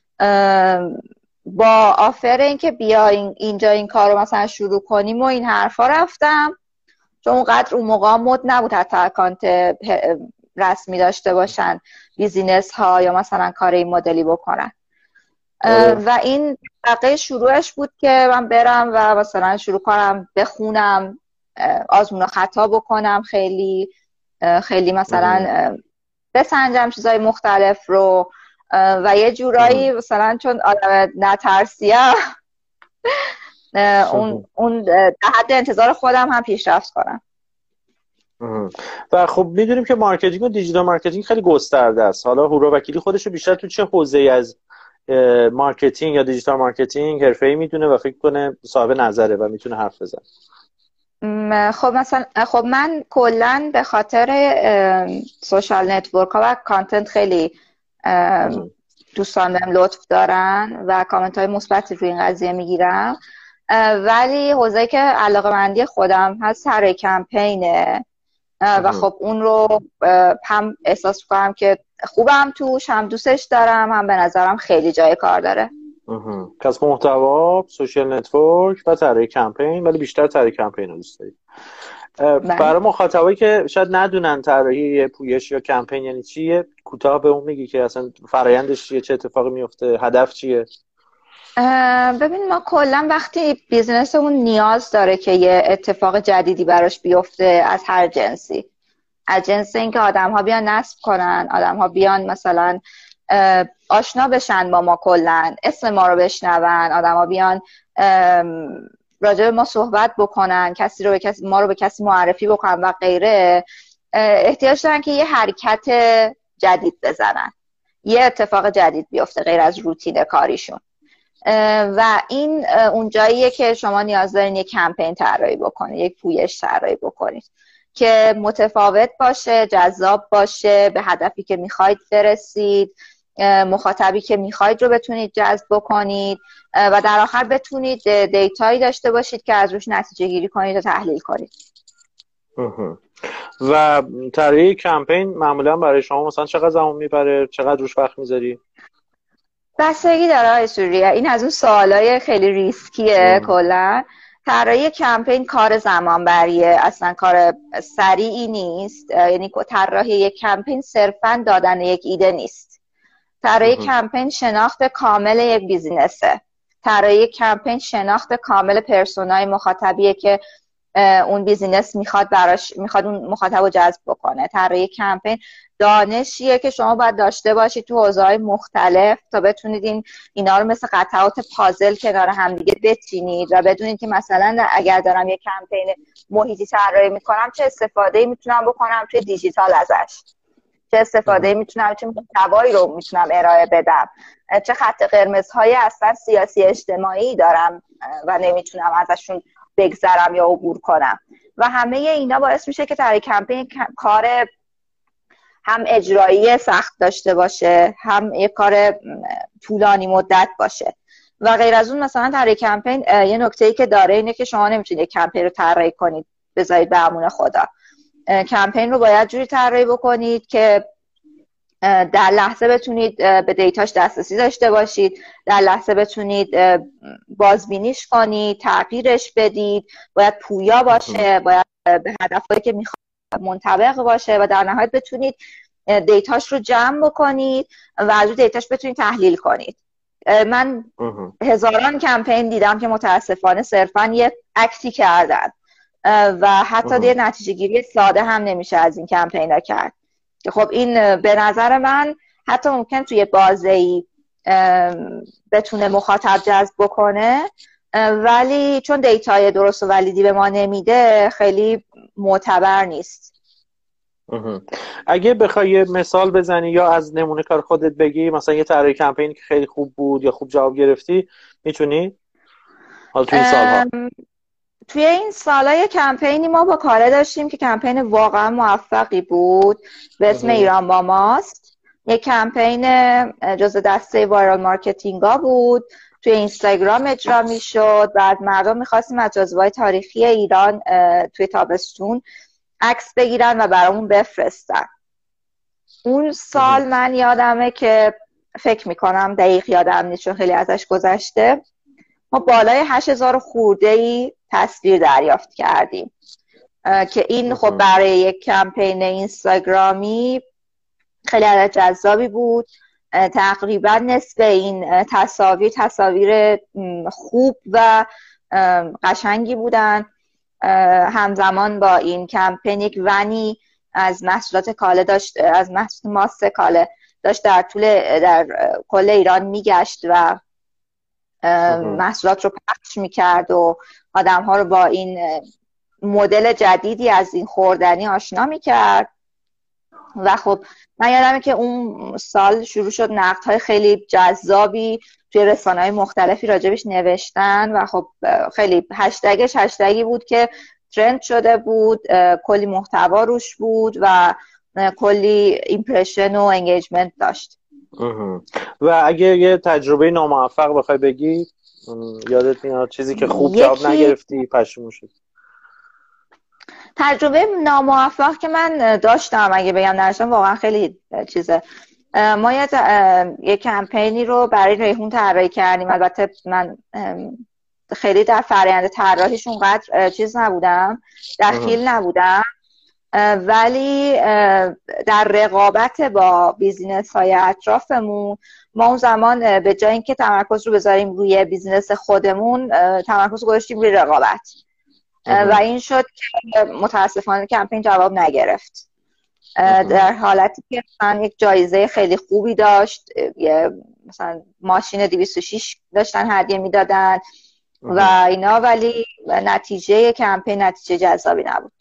با آفر این که بیا اینجا این کار رو مثلا شروع کنیم و این حرفا رفتم، چون اونقدر اون موقع مد نبود حتی اکانت رسمی داشته باشن بیزینس ها یا مثلا کار این مدلی بکنن. و این دقیقه شروعش بود که من برم و مثلا شروع کنم بخونم، آزمون و خطا بکنم، خیلی خیلی مثلا بسنجم چیزای مختلف رو، و یه جورایی مثلا چون آدم نترسیم اون اون در حد انتظار خودم هم پیشرفت کنم. و خب میدونیم که مارکتینگ و دیجیتال مارکتینگ خیلی گسترده است. حالا هورا وکیلی خودش رو بیشتر تو چه حوزه‌ای از مارکتینگ یا دیجیتال مارکتینگ حرفه‌ای میدونه و فکر کنه صاحب نظره و میتونه حرف بزنه؟ خب مثلا خب من کلا به خاطر سوشال نتورک ها و کانتنت خیلی دوستان بهم لطف دارن و کامنت های مثبتی روی این قضیه میگیرم، ولی حوزه‌ای که علاقه‌مندی خودم هست طراحی کمپینه و خب اون رو هم احساس کنم که خوبم توش، هم دوستش دارم، هم به نظرم خیلی جای کار داره. کسب محتوا، سوشال نتورک و طراحی کمپین، ولی بیشتر طراحی کمپین رو دوست دارید. برای مخاطبایی که شاید ندونن طراحی پویش یا کمپین یعنی چیه، کوتاه به اون میگی که اصلا فرآیندش چیه، چه اتفاقی میفته، هدف چیه؟ ببین ما کلا وقتی بیزنسمون نیاز داره که یه اتفاق جدیدی براش بیفته از هر جنسی، از جنس اینکه آدم ها بیان نصب کنن، آدم ها بیان مثلا آشنا بشن با ما، کلا اسم ما رو بشنون، آدم ها بیان راجع به ما صحبت بکنن، کسی رو به کسی ما رو به کسی معرفی بکنن و غیره، احتیاج دارن که یه حرکت جدید بزنن، یه اتفاق جدید بیفته غیر از روتین کاریشون. و این اون جاییه که شما نیاز دارین یک کمپین طراحی بکنید، یک پویش طراحی بکنید که متفاوت باشه، جذاب باشه، به هدفی که میخواید برسید، مخاطبی که میخواید رو بتونید جذب بکنید و در آخر بتونید دیتایی داشته باشید که از روش نتیجه گیری کنید و تحلیل کنید. و طراحی کمپین معمولا برای شما مثلا چقدر زمان میبره، چقدر روش وقت میذاری؟ بستگی داره آقای سوریه، این از اون سوالای خیلی ریسکیه. کلا طراحی کمپین کار زمان بریه، اصلا کار سریعی نیست. یعنی طراحی یک کمپین صرفا دادن یک ایده نیست. طراحی کمپین شناخت کامل یک بیزینسه. طراحی کمپین شناخت کامل پرسونای مخاطبیه که اون بیزینس میخواد براش میخواد اون مخاطب رو جذب بکنه. طراحی کمپین دانشیه که شما باید داشته باشید تو حوزه‌های مختلف تا بتونید این اینا رو مثل قطعات پازل کنار هم دیگه بچینید و بدونید که مثلا اگر دارم یک کمپین محیطی طراحی میکنم چه استفاده‌ای میتونم بکنم توی دیجیتال ازش، چه استفاده‌ای میتونم، چه محتوایی رو میتونم ارائه بدم، چه خط قرمزهای اصلا سیاسی اجتماعی دارم و نمیتونم ازشون بگذرم یا عبور کنم. و همه اینا باعث میشه که طراحی کمپین کار هم اجرایی سخت داشته باشه، هم یک کار طولانی مدت باشه. و غیر از اون مثلا طراحی کمپین یه نکته‌ای که داره اینه که شما نمیتونید یک کمپین رو طراحی کنید بذارید به امون خدا. کمپین رو باید جوری طراحی بکنید که در لحظه بتونید به دیتاش دسترسی داشته باشید، در لحظه بتونید بازبینیش کنید، تغییرش بدید، باید پویا باشه، باید به هدفهایی که میخواید منطبق باشه و در نهایت بتونید دیتاش رو جمع بکنید و از دیتاش بتونید تحلیل کنید. من هزاران کمپین دیدم که متاسفانه صرفاً یه اکتی کردن و حتی یه نتیجه گیری ساده هم نمیشه از این کمپینا کرد. خب این به نظر من حتی ممکن توی بازه‌ای بتونه مخاطب جذب بکنه، ولی چون دیتای درست و ولیدی به ما نمیده خیلی معتبر نیست. اگه بخوای یه مثال بزنی یا از نمونه کار خودت بگی، مثلا یه طراحی کمپینی که خیلی خوب بود یا خوب جواب گرفتی، میتونی؟ حالا توی این سالها توی این سالها یه کمپینی ما با کاره داشتیم که کمپین واقعا موفقی بود به اسم ایران با ماست. یه کمپین جزء دسته وایرال مارکتینگ ها بود، توی اینستاگرام اجرا میشد. بعد مردم میخواستیم از جاذبه‌های تاریخی ایران توی تابستون عکس بگیرن و برامون بفرستن. اون سال من یادمه که فکر میکنم دقیق یادم نیست چون خیلی ازش گذشته، ما بالای هشت هزار خورده‌ای تصویر دریافت کردیم که این خب برای یک کمپین اینستاگرامی خیلی عدد جذابی بود. تقریبا نصف این تصاویر تصاویر خوب و قشنگی بودن. همزمان با این کمپین یک ونی از محصولات کاله داشت، از محصولات ماست کاله داشت در طول در کل ایران میگشت و محصولات رو پخش میکرد و آدم ها رو با این مدل جدیدی از این خوردنی آشنا میکرد. و خب من یادمه که اون سال شروع شد نقدهای خیلی جذابی توی رسانه‌های مختلفی راجبش نوشتن و خب خیلی هشتگش هشتگی بود که ترند شده بود، کلی محتوا روش بود و کلی ایمپرشن و انگیجمنت داشت. و اگه یه تجربه ناموفق بخوای بگی، یادت میاد چیزی که خوب جواب یکی... نگرفتی پشیمون شد؟ تجربه ناموفق که من داشتم اگه بگم نداشتم واقعا خیلی چیزه. ما یه, یه کمپینی رو برای ریحون طراحی کردیم. البته من خیلی در فرآیند طراحیش اونقدر چیز نبودم، دخیل نبودم، ولی در رقابت با بیزینس های اطرافمون ما اون زمان به جای اینکه تمرکز رو بذاریم روی بیزینس خودمون تمرکز گذاشتیم روی رقابت و این شد که متاسفانه کمپین جواب نگرفت. در حالتی که مثلا یک جایزه خیلی خوبی داشت، یه مثلا ماشین دویست و شش داشتن هدیه میدادن و اینا، ولی نتیجه کمپین نتیجه جذابی نبود.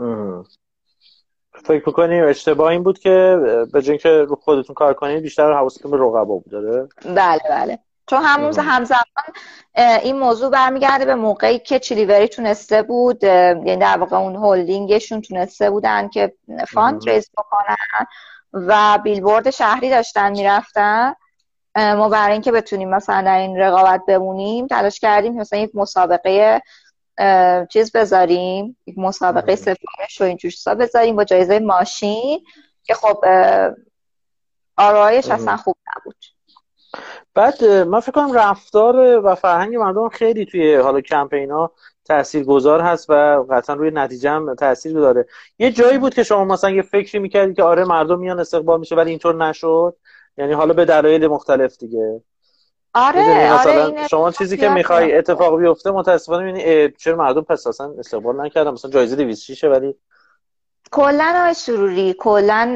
فکر می‌کنی اشتباه این بود که به جای اینکه رو خودتون کار کنید بیشتر حواستون به رقبا بود داره؟ بله بله، چون همون همزمان این موضوع برمیگرده به موقعی که چیلیوری تونسته بود، یعنی در واقع اون هولدینگشون تونسته بودن که فاند ریز بکنن و بیلبورد شهری داشتن میرفتن. ما برای اینکه بتونیم مثلا در این رقابت بمونیم تلاش کردیم مثلا یک مسابقه چیز بذاریم، یک مسابقه سفارش و این جور چیزا بذاریم با جایزه ماشین که خب آرایش اصلا خوب نبود. بعد من فکر کنم رفتار و فرهنگ مردم خیلی توی حالا کمپینا تاثیرگذار هست و قطعا روی نتیجه هم تاثیر داره. یه جایی بود که شما مثلا یه فکری می‌کردید که آره مردم میان استقبال میشه ولی اینطور نشد، یعنی حالا به دلایل مختلف دیگه؟ آره مثلا آره شما چیزی که میخوای اتفاق بیفته متاسفانه میبینی چرا مردم پس اصلا استقبال نکردن، مثلا جایزه دویست و شش ولی کلا آقای سروری کلا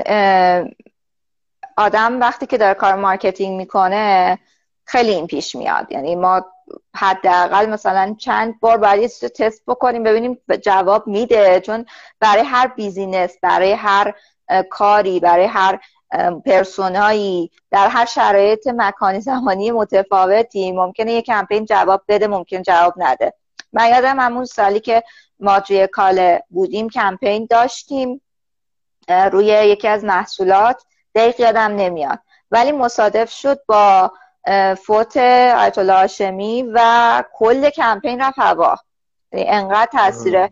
آدم وقتی که داره کار مارکتینگ میکنه خیلی این پیش میاد، یعنی ما حداقل مثلا چند بار باید یه چیزو تست بکنیم ببینیم جواب میده، چون برای هر بیزینس، برای هر کاری، برای هر پرسونایی در هر شرایط مکانی زمانی متفاوتی ممکنه یه کمپین جواب بده، ممکن جواب نده. من یادم همون سالی که ما توی کاله بودیم کمپین داشتیم روی یکی از محصولات، دقیق یادم نمیاد، ولی مصادف شد با فوت آیت الله هاشمی و کل کمپین رفت هوا. انقدر تاثیر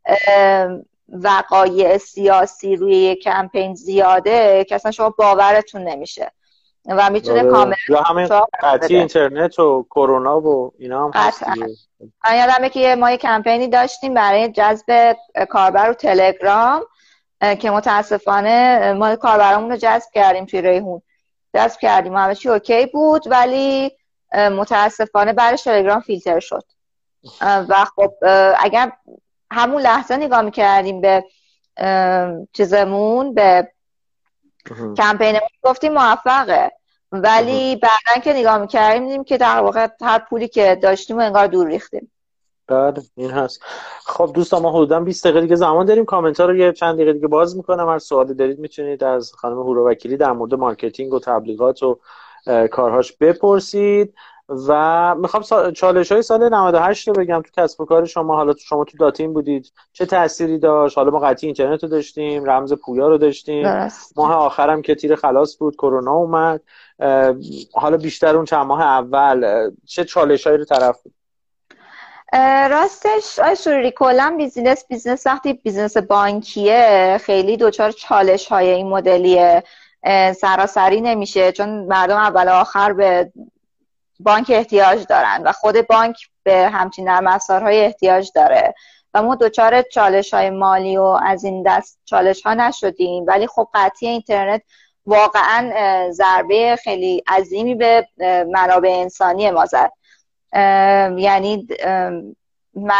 وقایع سیاسی روی یک کمپین زیاده که اصلا شما باورتون نمیشه و میتونه کاملا یا همین قطعی اینترنت و کرونا و اینا هم هست دیگه. من یادمه که ما یه کمپینی داشتیم برای جذب کاربر رو تلگرام که متاسفانه ما کاربرامون رو جذب کردیم توی ریحون، جذب کردیم همه چی اوکی بود، ولی متاسفانه بعدش تلگرام فیلتر شد و خب اگر همون لحظه نگاه میکردیم به چیزمون، به کمپینمون، گفتیم موفقه، ولی بعدن که نگاه میکردیم دیدیم که در واقع هر پولی که داشتیم و انگار دور ریختیم. بله این هست. خب دوستان ما حدوداً بیست دقیقه دیگه زمان داریم، کامنت ها رو یه چند دقیقه دیگه باز میکنم، هر سوالی دارید میتونید از خانم هورا وکیلی در مورد مارکتینگ و تبلیغات و کارهاش بپرسید. و میخوام چالش های سال نود و هشت رو بگم تو کسب و کار شما. حالا شما تو داتین بودید، چه تأثیری داشت؟ حالا ما قطعی اینترنت رو داشتیم، رمز پویا رو داشتیم، درست. ماه آخرم که تیر خلاص بود کرونا اومد، حالا بیشتر اون چند ماه اول چه چالش هایی رو طرف بود؟ راستش آی سروری کلا بیزینس بیزینس وقتی بیزینس بانکیه خیلی دوچار چالش های این مدلیه سراسری نمیشه، چون مردم اول آخر به بانک احتیاج دارن و خود بانک به همچین نرم افزارهای احتیاج داره و ما دوچار چالش های مالی و از این دست چالش ها نشدیم، ولی خب قطعی اینترنت واقعا ضربه خیلی عظیمی به منابع انسانی ما زد. یعنی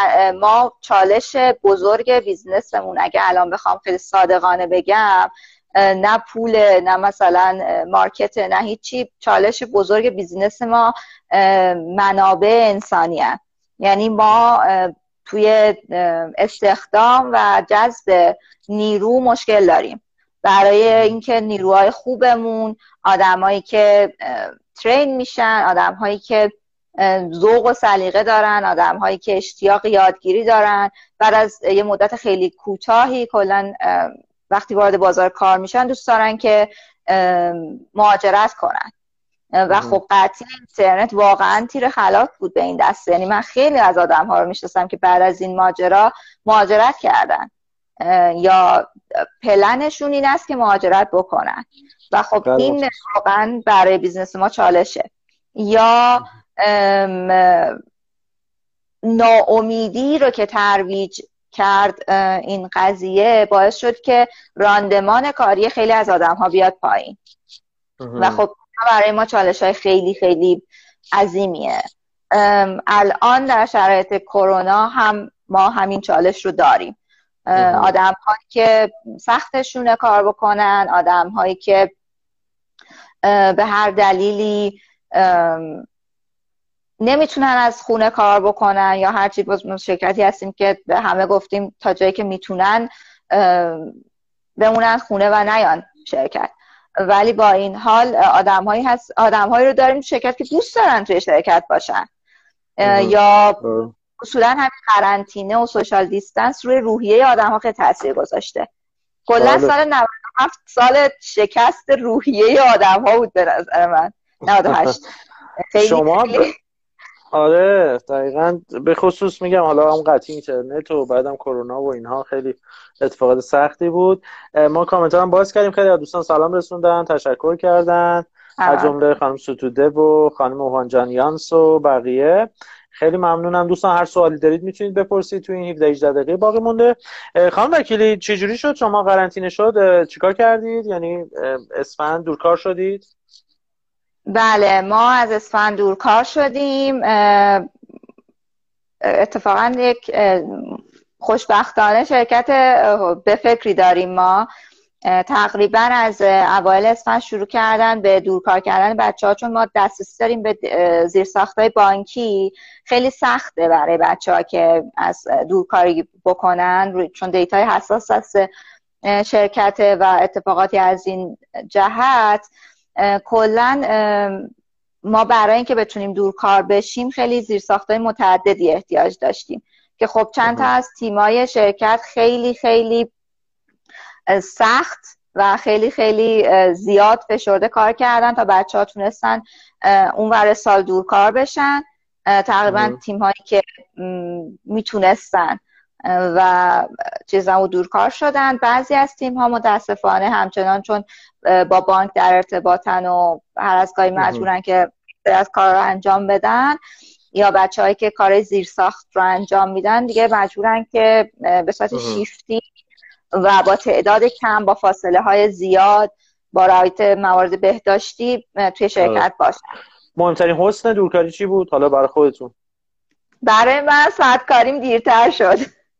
ما چالش بزرگ بیزنسمون اگه الان بخوام خیلی صادقانه بگم نه پول، نه مثلا مارکت، نه هیچی. چالش بزرگ بیزینس ما منابع انسانی هست. یعنی ما توی استخدام و جذب نیرو مشکل داریم. برای اینکه نیروهای خوبمون، آدمایی که ترین میشن، آدمهایی که ذوق و سلیقه دارن، آدمهایی که اشتیاق یادگیری دارن، بعد از یه مدت خیلی کوتاهی کلا وقتی وارد بازار کار میشن دوست دارن که مهاجرت کنن. و خب قطعی اینترنت واقعا تیر خلاق بود به این دسته. یعنی من خیلی از آدم‌ها رو میشناسم که بعد از این ماجرا مهاجرت کردن یا پلنشون این است که مهاجرت بکنن و خب این واقعا برای بیزنس ما چالشه. یا ناامیدی رو که ترویج کرد این قضیه باعث شد که راندمان کاری خیلی از آدم‌ها بیاد پایین و خب برای ما چالش‌های خیلی خیلی عظیمیه. الان در شرایط کرونا هم ما همین چالش رو داریم. آدم‌هایی که سختشونه کار بکنن، آدم‌هایی که به هر دلیلی نمیتونن از خونه کار بکنن یا هرچی. باز شرکتی هستیم که همه گفتیم تا جایی که میتونن بمونن خونه و نیان شرکت، ولی با این حال آدم‌هایی هست آدم‌هایی رو داریم تو شرکت که دوست دارن توی شرکت باشن یا اصولا همین قرنطینه و سوشال دیستنس روی روحیه آدم‌ها خیلی تاثیر گذاشته. کلا سال نود و هفت سال شکست روحیه آدم‌ها بود به نظر من. نود و هشت خیلی شما خیلی... ب... آره دقیقاً. به خصوص میگم حالا هم قطعی اینترنت و بعدم کرونا و اینها خیلی اتفاقات سختی بود. ما کامنت هم باز کردیم، خیلی از دوستان سلام رسوندن، تشکر کردن، از جمله خانم ستوده و خانم اوهان جان یانس و بقیه. خیلی ممنونم دوستان. هر سوالی دارید میتونید بپرسید تو این هفده هجده دقیقه باقی مونده. خانم وکیلی چجوری شد شما قرنطینه شد چیکار کردید؟ یعنی اسفند دورکار شدید؟ بله ما از اسفند دورکار شدیم. اتفاقا یک خوشبختانه شرکت به فکری داریم. ما تقریبا از اوایل اسفند شروع کردن به دورکار کردن بچه ها، چون ما دسترسی داریم به زیرساخت‌های بانکی. خیلی سخته برای بچه ها که از دورکاری بکنن چون دیتای حساس هست شرکت و اتفاقاتی از این جهت. کلا ما برای اینکه بتونیم دورکار بشیم خیلی زیرساخت‌های متعددی احتیاج داشتیم که خب چند تا از تیمای شرکت خیلی خیلی سخت و خیلی خیلی زیاد فشرده کار کردن تا بچه ها تونستن اون ور سال دورکار بشن. تقریبا تیم هایی که میتونستن و چیزا دورکار شدن. بعضی از تیم ها متاسفانه همچنان چون با بانک در ارتباطن و هر از گاهی مجبورن که از کار رو انجام بدن یا بچه هایی که کار زیرساخت رو انجام میدن دیگه مجبورن که به صورت شیفتی و با تعداد کم با فاصله های زیاد با رعایت موارد بهداشتی توی شرکت باشن. مهمترین حسن دورکاری چی بود حالا برای خودتون؟ برای من ساعت کاریم دیرتر شد.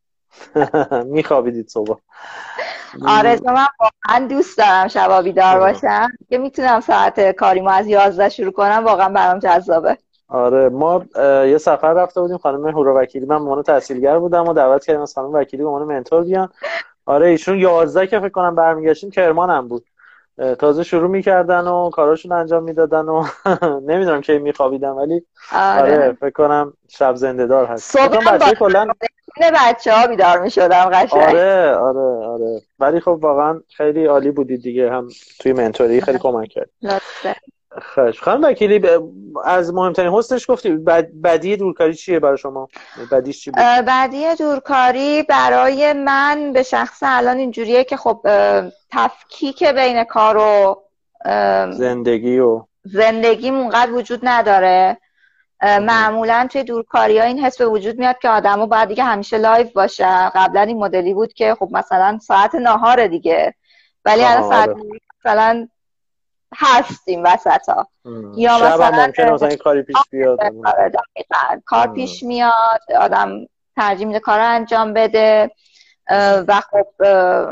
میخوابیدید صبح؟ آره من واقعا دوست دارم شبا بیدار باشم که میتونم ساعت کاریمو از یازده شروع کنم. واقعا برام جذابه. آره ما یه سفر رفته بودیم، خانم هورا وکیلی، من عنوان تحصیلگر بودم و دعوت کردیم از خانم وکیلی به عنوان منتور بیان. آره ایشون یازده که فکر کنم برمیگشتیم کرمان هم بود، تازه شروع میکردن و کاراشون انجام میدادن و نمیدونم کی میخوابیدن ولی آره, آره فکر کنم شب زنده دار هست. صبح بچه کلا بچه ها بیدار میشدم قشنگ. آره آره آره ولی خب واقعا خیلی عالی بودید دیگه، هم توی منتوری خیلی کمک کرد. خیلی خانم وکیلی از مهمترین حسنش گفتی، بدی دورکاری چیه برای شما؟ بدیش چی بود؟ بدی دورکاری برای من به شخص الان اینجوریه که خب تفکیک بین کار و زندگی و زندگی اونقدر وجود نداره. معمولا توی دورکاری ها این حس به وجود میاد که آدمو باید دیگه همیشه لایو باشه. قبلا این مدلی بود که خب مثلا ساعت ناهار دیگه، ولی الان ساعت مثلا هستیم وسط ها یا مثلا ممکنه مثلا این کاری پیش بیاد. کار پیش میاد، آدم ترجیح میده کار رو انجام بده و خب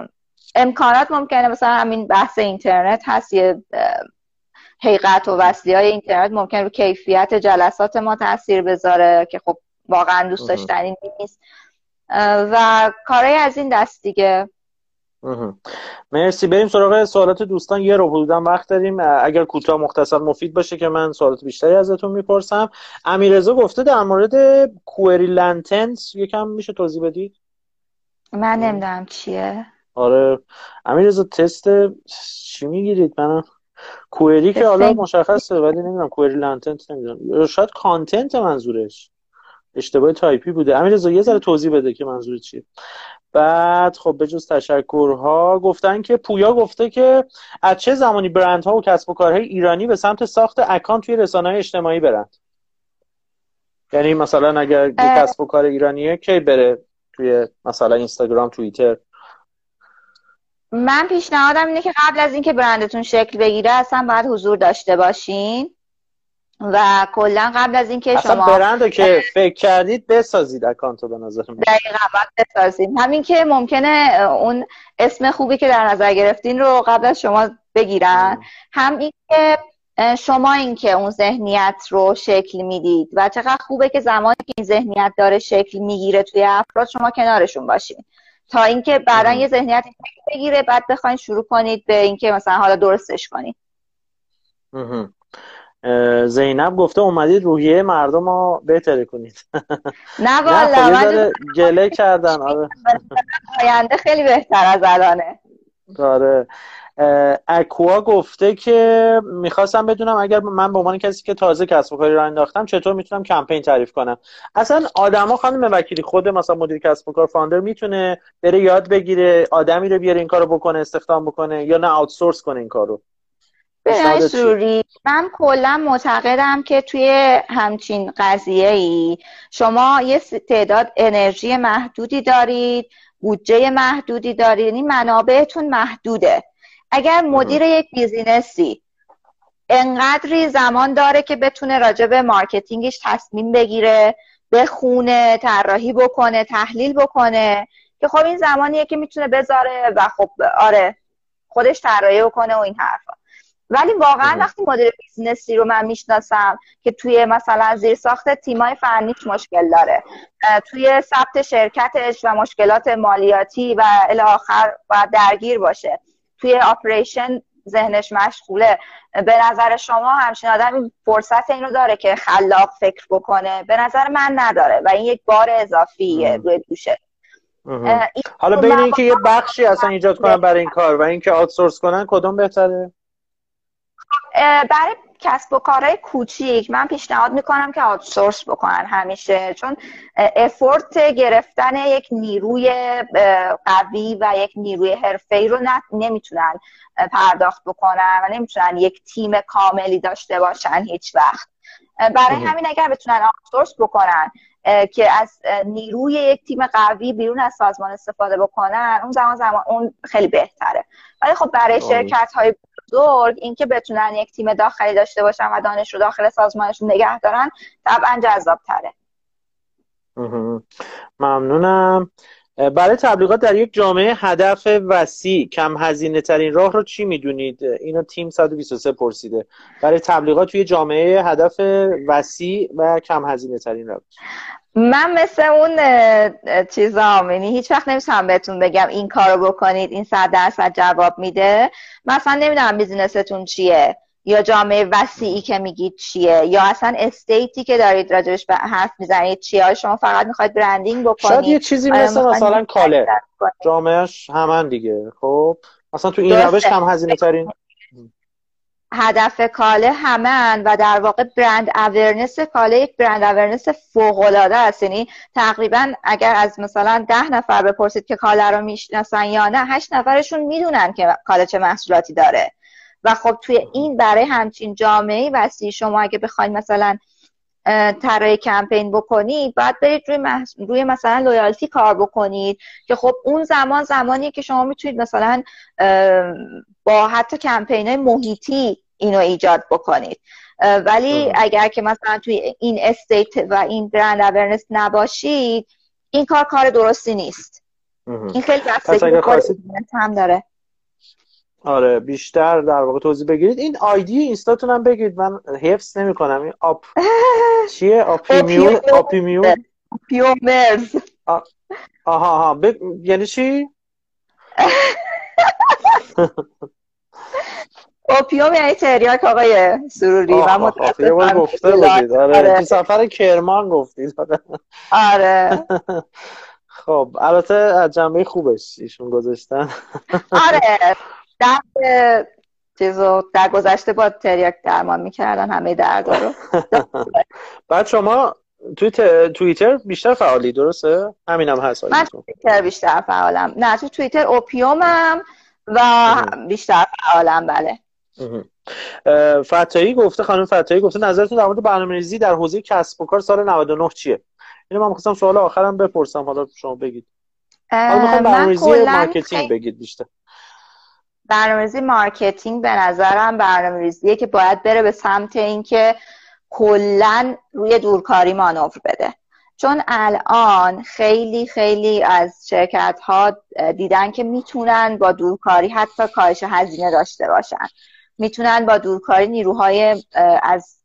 امکانات ممکنه مثلا همین بحث اینترنت هست، یه حقیقت و وصلی های اینترنت ممکن رو کیفیت جلسات ما تاثیر بذاره که خب واقعا دوست داشتنی نیست و کارهای از این دست دیگه. مرسی. بریم سراغ سوالات دوستان. یه رو حدودا وقت داریم، اگر کوتاه مختصر مفید باشه که من سوالات بیشتری ازتون میپرسم. امیررضا گفته در مورد کوئری لنتنس یکم میشه توضیح بدید؟ من نمیدونم چیه. آره امیررضا تست چی میگیرید؟ من کوئری که حالا مشخصه ولی نمیدونم کوئری لنتنس نمیدونم، شاید کانتنت منظورش، اشتباه تایپی بوده. امیررضا یه ذره توضیح بده که منظور چیه. بعد خب به جز تشکرها گفتن که پویا گفته که از چه زمانی برندها و کسب و کارهای ایرانی به سمت ساخت اکانت توی رسانه‌های اجتماعی برند؟ یعنی مثلا اگر یک کسب و کار ایرانیه کی بره توی مثلا اینستاگرام، توییتر؟ من پیشنهادم اینه که قبل از اینکه برندتون شکل بگیره اصلا باید حضور داشته باشین و کلا قبل از اینکه اصلا شما برندو که فکر کردید بسازید اکانتو. به نظر من دقیقاً باید بسازید. همین که ممکنه اون اسم خوبی که در نظر گرفتین رو قبل از شما بگیرن ام. هم این که شما این که اون ذهنیت رو شکل میدید و چقدر خوبه که زمانی که این ذهنیت داره شکل میگیره توی افراد شما کنارشون باشین تا اینکه بعداً یه ذهنیت شکل بگیره بعد بخواید شروع کنید به اینکه مثلا حالا درستش کنید. زینب گفته اومدید روحیه مردم رو بهتر کنید. نه والا من گله کردن. آره آینده خیلی بهتر از الانه. آره اکوا گفته که میخواستم بدونم اگر من به عنوان کسی که تازه کسب و کاری راه انداختم چطور میتونم کمپین تعریف کنم. اصلا آدما خانم وکیلی خود مثلا مدیر کسب و کار فاوندر میتونه بره یاد بگیره آدمی رو بیاره این کارو بکنه استخدام بکنه یا نه آوتسورس کنه این کارو؟ به سوری من کلا معتقدم که توی همچین قضیه‌ای شما یه تعداد انرژی محدودی دارید، بودجه محدودی دارید، یعنی منابعتون محدوده. اگر مدیر یک بیزینسی انقدری زمان داره که بتونه راجع به مارکتینگش تصمیم بگیره، بخونه، طراحی بکنه، تحلیل بکنه که خب این زمانیه که میتونه بذاره و خب آره خودش طراحی بکنه و این حرفا. ولی واقعا وقتی مدیر بیزنسی رو من میشناسم که توی مثلا زیر ساخت تیمای فنیش مشکل داره، توی ثبت شرکتش و مشکلات مالیاتی و الی آخر و درگیر باشه، توی آپریشن ذهنش مشغوله، به نظر شما همچین آدم این فرصت اینو داره که خلاق فکر بکنه؟ به نظر من نداره و این یک بار اضافیه روی دوشه. حالا بین اینکه یه بخشی اصلا ایجاد کنن برای این کار و اینکه آوتسورس کنن کدوم بهتره؟ برای کسب و کارهای کوچیک من پیشنهاد میکنم که آوتسورس بکنن همیشه، چون افورت گرفتن یک نیروی قوی و یک نیروی حرفه‌ای رو نمیتونن پرداخت بکنن و نمیتونن یک تیم کاملی داشته باشن هیچ وقت. برای همین اگر بتونن آوتسورس بکنن که از نیروی یک تیم قوی بیرون از سازمان استفاده بکنن اون زمان زمان اون خیلی بهتره. ولی خب برای شرکت های بزرگ اینکه بتونن یک تیم داخلی داشته باشن و دانش رو داخل سازمانشون نگه دارن طبعا جذاب تره. ممنونم. برای تبلیغات در یک جامعه هدف وسیع کم هزینه ترین راه رو چی میدونید؟ اینو تیم صد و بیست و سه پرسیده. برای تبلیغات توی جامعه هدف وسیع و کم هزینه ترین راه. من مثل اون چیزا یعنی هیچ وقت نمیتونم بهتون بگم این کارو بکنید این صد درصد جواب میده. مثلا نمیدونم بیزینستون چیه یا جامعه وسیعی که میگید چیه یا اصلا استیتی که دارید راجبش به حرف میزنید چیه. شما فقط میخواید برندینگ بکنید، شاید یه چیزی مثل مثلا کاله جامعهش همن دیگه. خب مثلا تو این روش کم هزینه ترین هدف کاله همن و در واقع برند اورنس کاله یک برند اورنس فوق العاده است. یعنی تقریبا اگر از مثلا ده نفر بپرسید که کاله رو میشناسن یا نه هشت نفرشون میدونن که کاله چه محصولاتی داره. و خب توی این برای همچین جامعه وسیع شما اگه بخواید مثلا طراحی کمپین بکنید باید برید روی, محص... روی مثلا لویالتی کار بکنید که خب اون زمان زمانیه که شما میتونید مثلا با حتی کمپین های محیطی اینو ایجاد بکنید. ولی اگر که مثلا توی این استیت و این برند اورنس نباشید این کار کار درستی نیست. این خیلی پس بستگی اگر به خود خواستید بیزنس هم داره. آره بیشتر در واقع توضیح بگیرید. این آیدی اینستاتون هم بگید، من حفظ نمی کنم. این آپ چیه؟ آپیمیو آپیمیو آپیومرز. آ... آها آها ب... یعنی چی؟ اوپیوم یعنی تریاک آقای سروری. آخ من آخ آخ یه بار متاسفم گفته بودید. آره آره. تو سفر کرمان گفتید. آره خب البته از جنبه خوبش ایشون گذاشتن. آره در چیزو در گذشته با تریاک درمان میکردن همه دردا رو. بعد شما توی ت... توییتر بیشتر فعالی درسته؟ همینم هست من آیدیتون. توییتر بیشتر فعالم. نه تو توییتر اوپیومم و بیشتر فعالم. بله. فتایی گفته، خانم فتایی گفته نظرتون در مورد برنامه‌ریزی در حوزه کسب و کار سال نود و نه چیه؟ اینو من می‌خواستم سوال آخرم بپرسم، حالا شما بگید. حالا می‌خوام برنامه‌ریزی مارکتینگ بگید بیشتر. برنامه‌ریزی مارکتینگ به نظرم برنامه‌ریزیه که باید بره به سمت اینکه کلاً روی دورکاری مانور بده. چون الان خیلی خیلی از شرکت‌ها دیدن که میتونن با دورکاری حتی کاهش هزینه داشته باشن، میتونن با دورکاری نیروهای از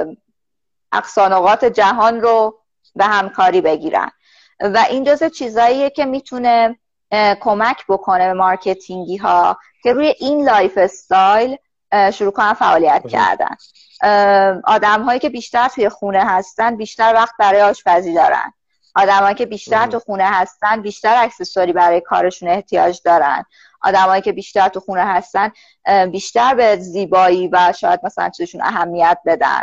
اقصا نقاط جهان رو به همکاری بگیرن و این جزء چیزاییه که میتونه کمک بکنه به مارکتینگی ها که روی این لایف استایل شروع کنن فعالیت کردن. آدم هایی که بیشتر توی خونه هستن بیشتر وقت برای آشپزی دارن، آدم هایی که بیشتر تو خونه هستن بیشتر اکسسوری برای کارشون احتیاج دارن، آدم هایی که بیشتر تو خونه هستن بیشتر به زیبایی و شاید مثلا چیزشون اهمیت بدن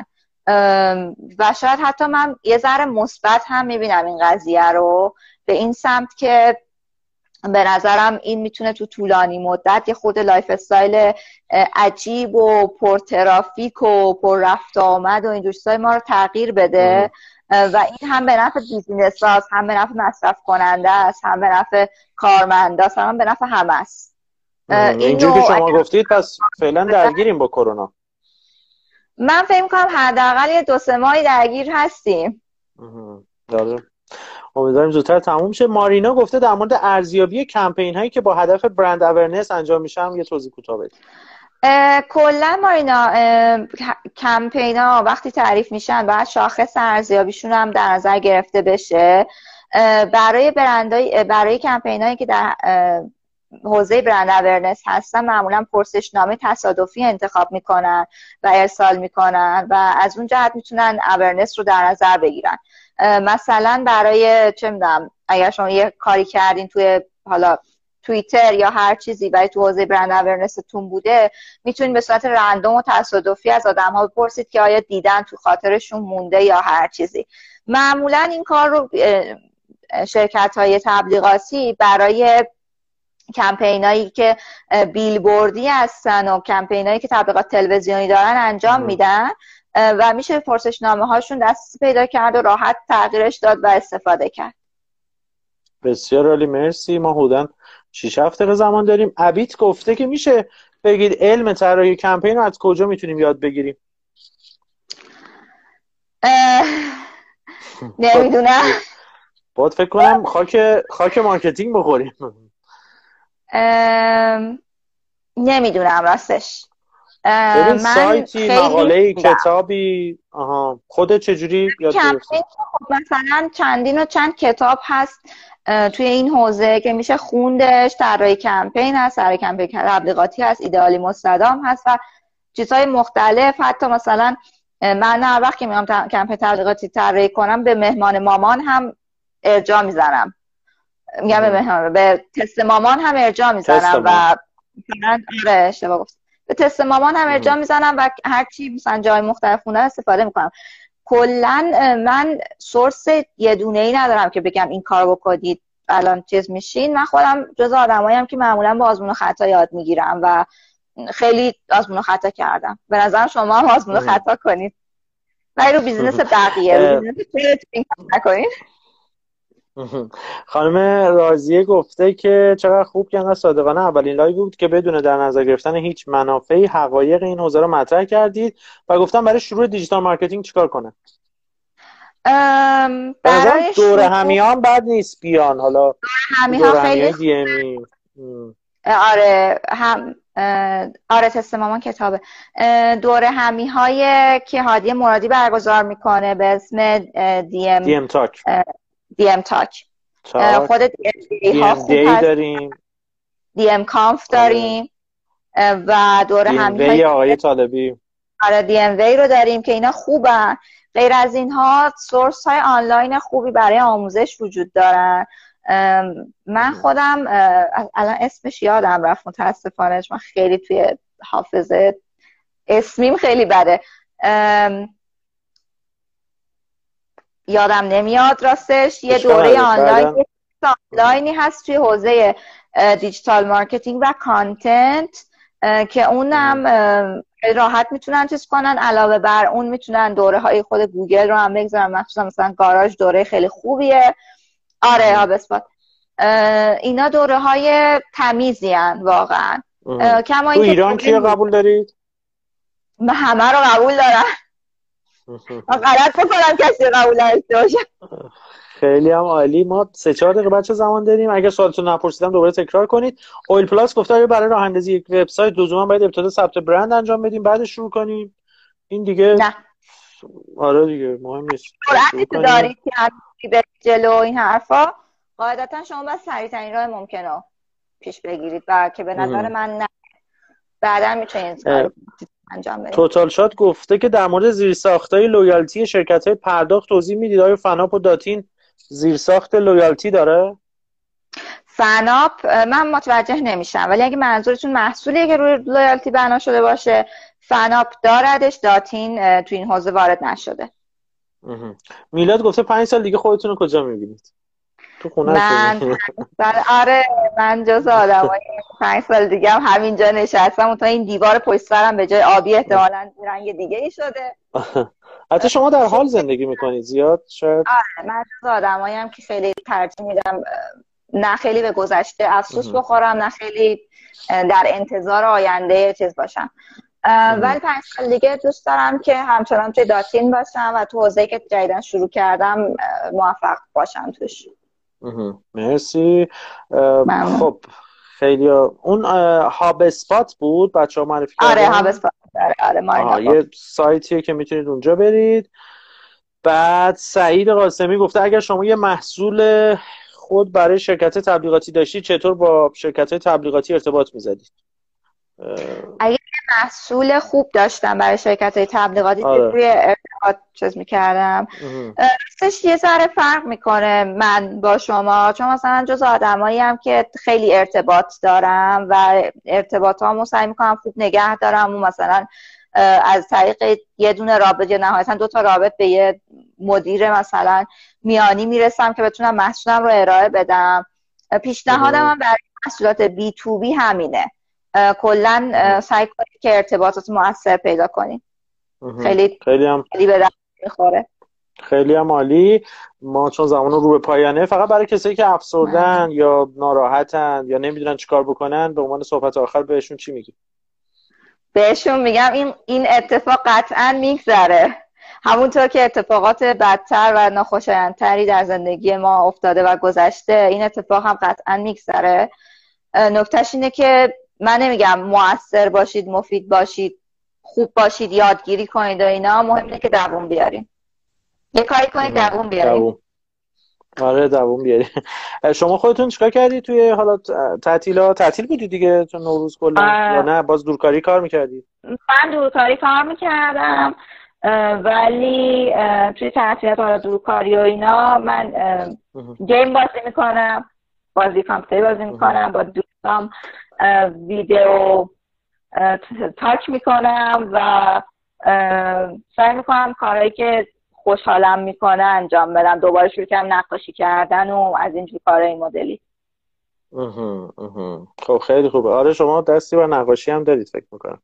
و شاید حتی من یه ذره مثبت هم میبینم این قضیه رو به این سمت که به نظرم این میتونه تو طولانی مدت یه خود لایف استایل عجیب و پرترافیک و پر رفت آمد و اینجور چیزای ما رو تغییر بده و این هم به نفع بیزینس هاست، هم به نفع مصرف کننده است، هم به نفع کارمنده است، هم به نفع همه است. اینجور که شما گفتید پس فعلا درگیریم با کرونا. من فکر می‌کنم حداقل یه دو سه ماهی درگیر هستیم. داره. امیدواریم زودتر تموم شه. مارینا گفته در مورد ارزیابی کمپین هایی که با هدف برند اورننس انجام میشن یه توضیح کوتاه بدید. کلا مارینا کمپین ها وقتی تعریف میشن باید شاخص ارزیابیشون هم در نظر گرفته بشه. برای برندای برای کمپین هایی که در حوزه برند اورننس هستن معمولا پرسشنامه تصادفی انتخاب میکنن و ارسال میکنن و از اون جهت میتونن اورننس رو در نظر بگیرن. مثلا برای چه میدونم اگر شما یه کاری کردین توی حالا توییتر یا هر چیزی برای تو حوزه برند اورننستون بوده، میتونید به صورت رندوم و تصادفی از آدم‌ها بپرسید که آیا دیدن، تو خاطرشون مونده یا هر چیزی. معمولا این کار رو شرکت‌های تبلیغاتی برای کمپینایی که بیلبوردی هستن و کمپینایی که تبلیغات تلویزیونی دارن انجام میدن و میشه پرسشنامه هاشون دسترسی پیدا کرد و راحت تغییرش داد و استفاده کرد. بسیار عالی، مرسی. ما حدوداً شش هفت دقیقه زمان داریم. عبیت گفته که میشه بگید علم طراحی کمپین رو از کجا میتونیم یاد بگیریم؟ نمیدونم. باید فکر کنم خاک خاک مارکتینگ بخوریم. نمیدونم راستش. ببین سایتی، مقاله‌ای، کتابی، آها خودت چجوری یاد گرفتی؟ خب مثلا چندین و چند کتاب هست توی این حوزه که میشه خوندش. طراحی کمپین هست، طراحی کمپین تبلیغاتی هست، ایدئالی مستدام هست و چیزهای مختلف. حتی مثلا من هر وقت که میام کمپین تبلیغاتی طراحی کنم به مهمان مامان هم ارجاع میزنم. میگم به مهمان به تست مامان هم ارجاع میزنم و مثلا آره اشتباه گفتم. به تست مامان هم ارجاع میزنم و هر چی مثلا جای مختلف خوندن استفاده میکنم. کلا من سورس یه دونه ای ندارم که بگم این کارو بکنید الان چیز میشین. من خودم جز آدماییم که معمولا با آزمون و خطا یاد میگیرم و خیلی آزمون و خطا کردم. به نظرم شما هم آزمون و خطا کنید و رو بیزینس بقیه رو بیزینس خودتون نکنید. خانم راضیه گفته که چقدر خوب که انقدر صادقانه اولین لایو بود که بدون در نظر گرفتن هیچ منافعی حقایق این حوزه رو مطرح کردید و گفتم برای شروع دیجیتال مارکتینگ چیکار کنه. برای دور همی هم بد نیست بیان، حالا همی ها خیلی دی امی. آره هم آره تست مامان کتابه. دوره همی های که هادی مرادی برگزار میکنه به اسم دی ام دی ام تاک دی ام تاک خود دی ام دی داریم، دی ام کانف داریم و دوره همی های آقای طالبی. آره دی ام وی رو داریم که اینا خوبن. غیر از اینها سورس های آنلاین خوبی برای آموزش وجود دارن. من خودم الان اسمش یادم رفت متاسفانه، من خیلی توی حافظه اسمیم خیلی بده، یادم نمیاد راستش. یه دوره آنلاین آنلاینی هست توی حوزه دیجیتال مارکتینگ و کانتنت که اونم راحت میتونن چیز کنن. علاوه بر اون میتونن دوره های خود گوگل رو هم بگذارن، مخصوصا مثلا گاراژ دوره خیلی خوبیه. آره هابسپات. اینا دوره های تمیزی هن واقعا. کما تو ایران کیو قبول دارید؟ من همه رو قبول دارم. من غلط بکنم کسی قبول نداشته باشه. خیلی هم عالی. ما سه چهار دقیقه بچه زمان داریم، اگه سوالتون نپرسیدم دوباره تکرار کنید. اویل پلاس گفته اگه برای راه اندازی یک وبسایت لزوما باید ابتدا ثبت برند انجام بدیم بعدش شروع کنیم. این دیگه نه. آره دیگه مهم نیست. سرعتی دارید که به جلو این حرفا قاعدتا شما باید سریع‌ترین راه ممکنه پیش بگیرید و که به نظر من نه بعدا میتونید انجام بدید. توتال شات گفته که در مورد زیرساختای لویالتی شرکت‌های پرداخت توضیح میدید. آیا فناپ و داتین زیرساخت لویالتی داره؟ فناپ من متوجه نمیشم، ولی اگه منظورتون محصولیه که روی لویالتی بنا شده باشه فناپ داردش، داتین تو این حوزه وارد نشده. میلاد گفته پنج سال دیگه خودتون رو کجا میبینید؟ تو خونه من آره من جز آدمای پنج سال دیگه هم همینجا نشستم و تا این دیوار پشت سرم به جای آبی احتمالاً رنگ دیگه ای شده. حتی شما در حال زندگی میکنید زیاد شاید؟ آره من جز آدماییم که خیلی ترجیح میدم نه خیلی به گذشته افسوس بخورم، نه خیلی در انتظار آینده چیز باشم. ولی پنج سال دیگه دوست دارم که همچنان توی داتین باشم و تو حوزه‌ای که جدیدن شروع کردم موفق باشم توش. مرسی. خب خیلی اون هاب اسپات بود بچه‌ها معرفی کردن. آره هاب اسپات. آره آره ما یه سایتیه که میتونید اونجا برید. بعد سعید قاسمی گفته اگر شما یه محصول خود برای شرکت تبلیغاتی داشتید چطور با شرکت تبلیغاتی ارتباط میزدید؟ اگه محصول خوب داشتم برای شرکت های تبلیغاتی آره. روی ارتباط چیز میکردم. راستش یه ذره فرق میکنه من با شما، چون مثلا جز آدمایی هم که خیلی ارتباط دارم و ارتباطامو سعی میکنم خوب نگه دارم و مثلا از طریق یه دونه رابط یا نهایتا دو تا رابط به یه مدیر مثلا میانی میرسم که بتونم محصولم رو ارائه بدم. پیشنهادم هم برای محصولات بی تو بی همینه، کلا سعی کنید که ارتباطات مؤثر پیدا کنید. خیلی خیلی هم خیلی به درد میخوره. خیلی هم عالی. ما چون زمان رو به پایانه، فقط برای کسایی که افسردن من. یا ناراحتن یا نمیدونن چیکار بکنن به عنوان صحبت آخر بهشون چی میگی؟ بهشون میگم این این اتفاق قطعا میگذره، همونطور که اتفاقات بدتر و ناخوشایندتری در زندگی ما افتاده و گذشته این اتفاق هم قطعا میگذره. نکتهش اینه که من نمیگم مؤثر باشید، مفید باشید، خوب باشید، یادگیری کنید و اینا، مهم اینه که دووم بیارین. یه کاری کنید دووم بیارین. آره دووم بیارین. شما خودتون چیکار کردی توی حالا تعطیلات؟ تعطیل بودی دیگه چون نوروز کلا یا نه باز دورکاری کار میکردی؟ من دورکاری کار میکردم ولی توی تعطیلات حالا دورکاری و اینا من گیم بازی میکنم، بازی کامپیوتری بازی میکنم، با دوستام ویدیو تاچ میکنم و سعی میکنم کارهایی که خوشحالم میکنه انجام بدم. دوباره شروع کردم نقاشی کردن و از اینجور کارهای مدلی. خب خیلی خوبه. آره شما دستی بر نقاشی هم دارید فکر میکنم.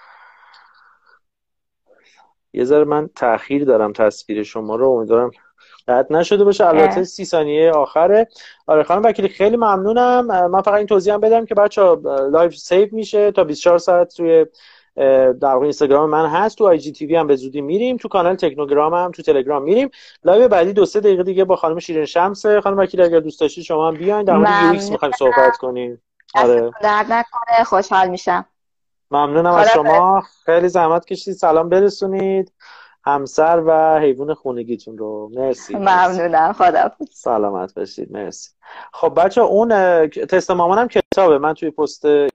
یه ذره من تأخیر دارم تصویر شما رو، امیدوارم قطع نشده باشه. البته سی ثانیه آخره. آره خانم وکیلی خیلی ممنونم. من فقط این توضیح هم بدم که بچه‌ها لایو سیو میشه تا بیست و چهار ساعت روی در واقع اینستاگرام من هست، تو آی جی تی وی هم به زودی میریم، تو کانال تکنوگرام هم تو تلگرام میریم. لایو بعدی دو سه دقیقه دیگه با خانم شیرین شمس. خانم وکیل اگر دوست داشتید شما هم بیاین در مورد یو ایکس ممنون. می‌خوایم صحبت کنیم. آره درد نکنه، خوشحال میشم. ممنونم از شما، خیلی زحمت کشید سلام برسونید همسر و حیوان خونگیتون رو. مرسی. ممنونم، خداحافظ. سلامت باشید. مرسی. خب بچه اون تست مامانم کتابه، من توی پست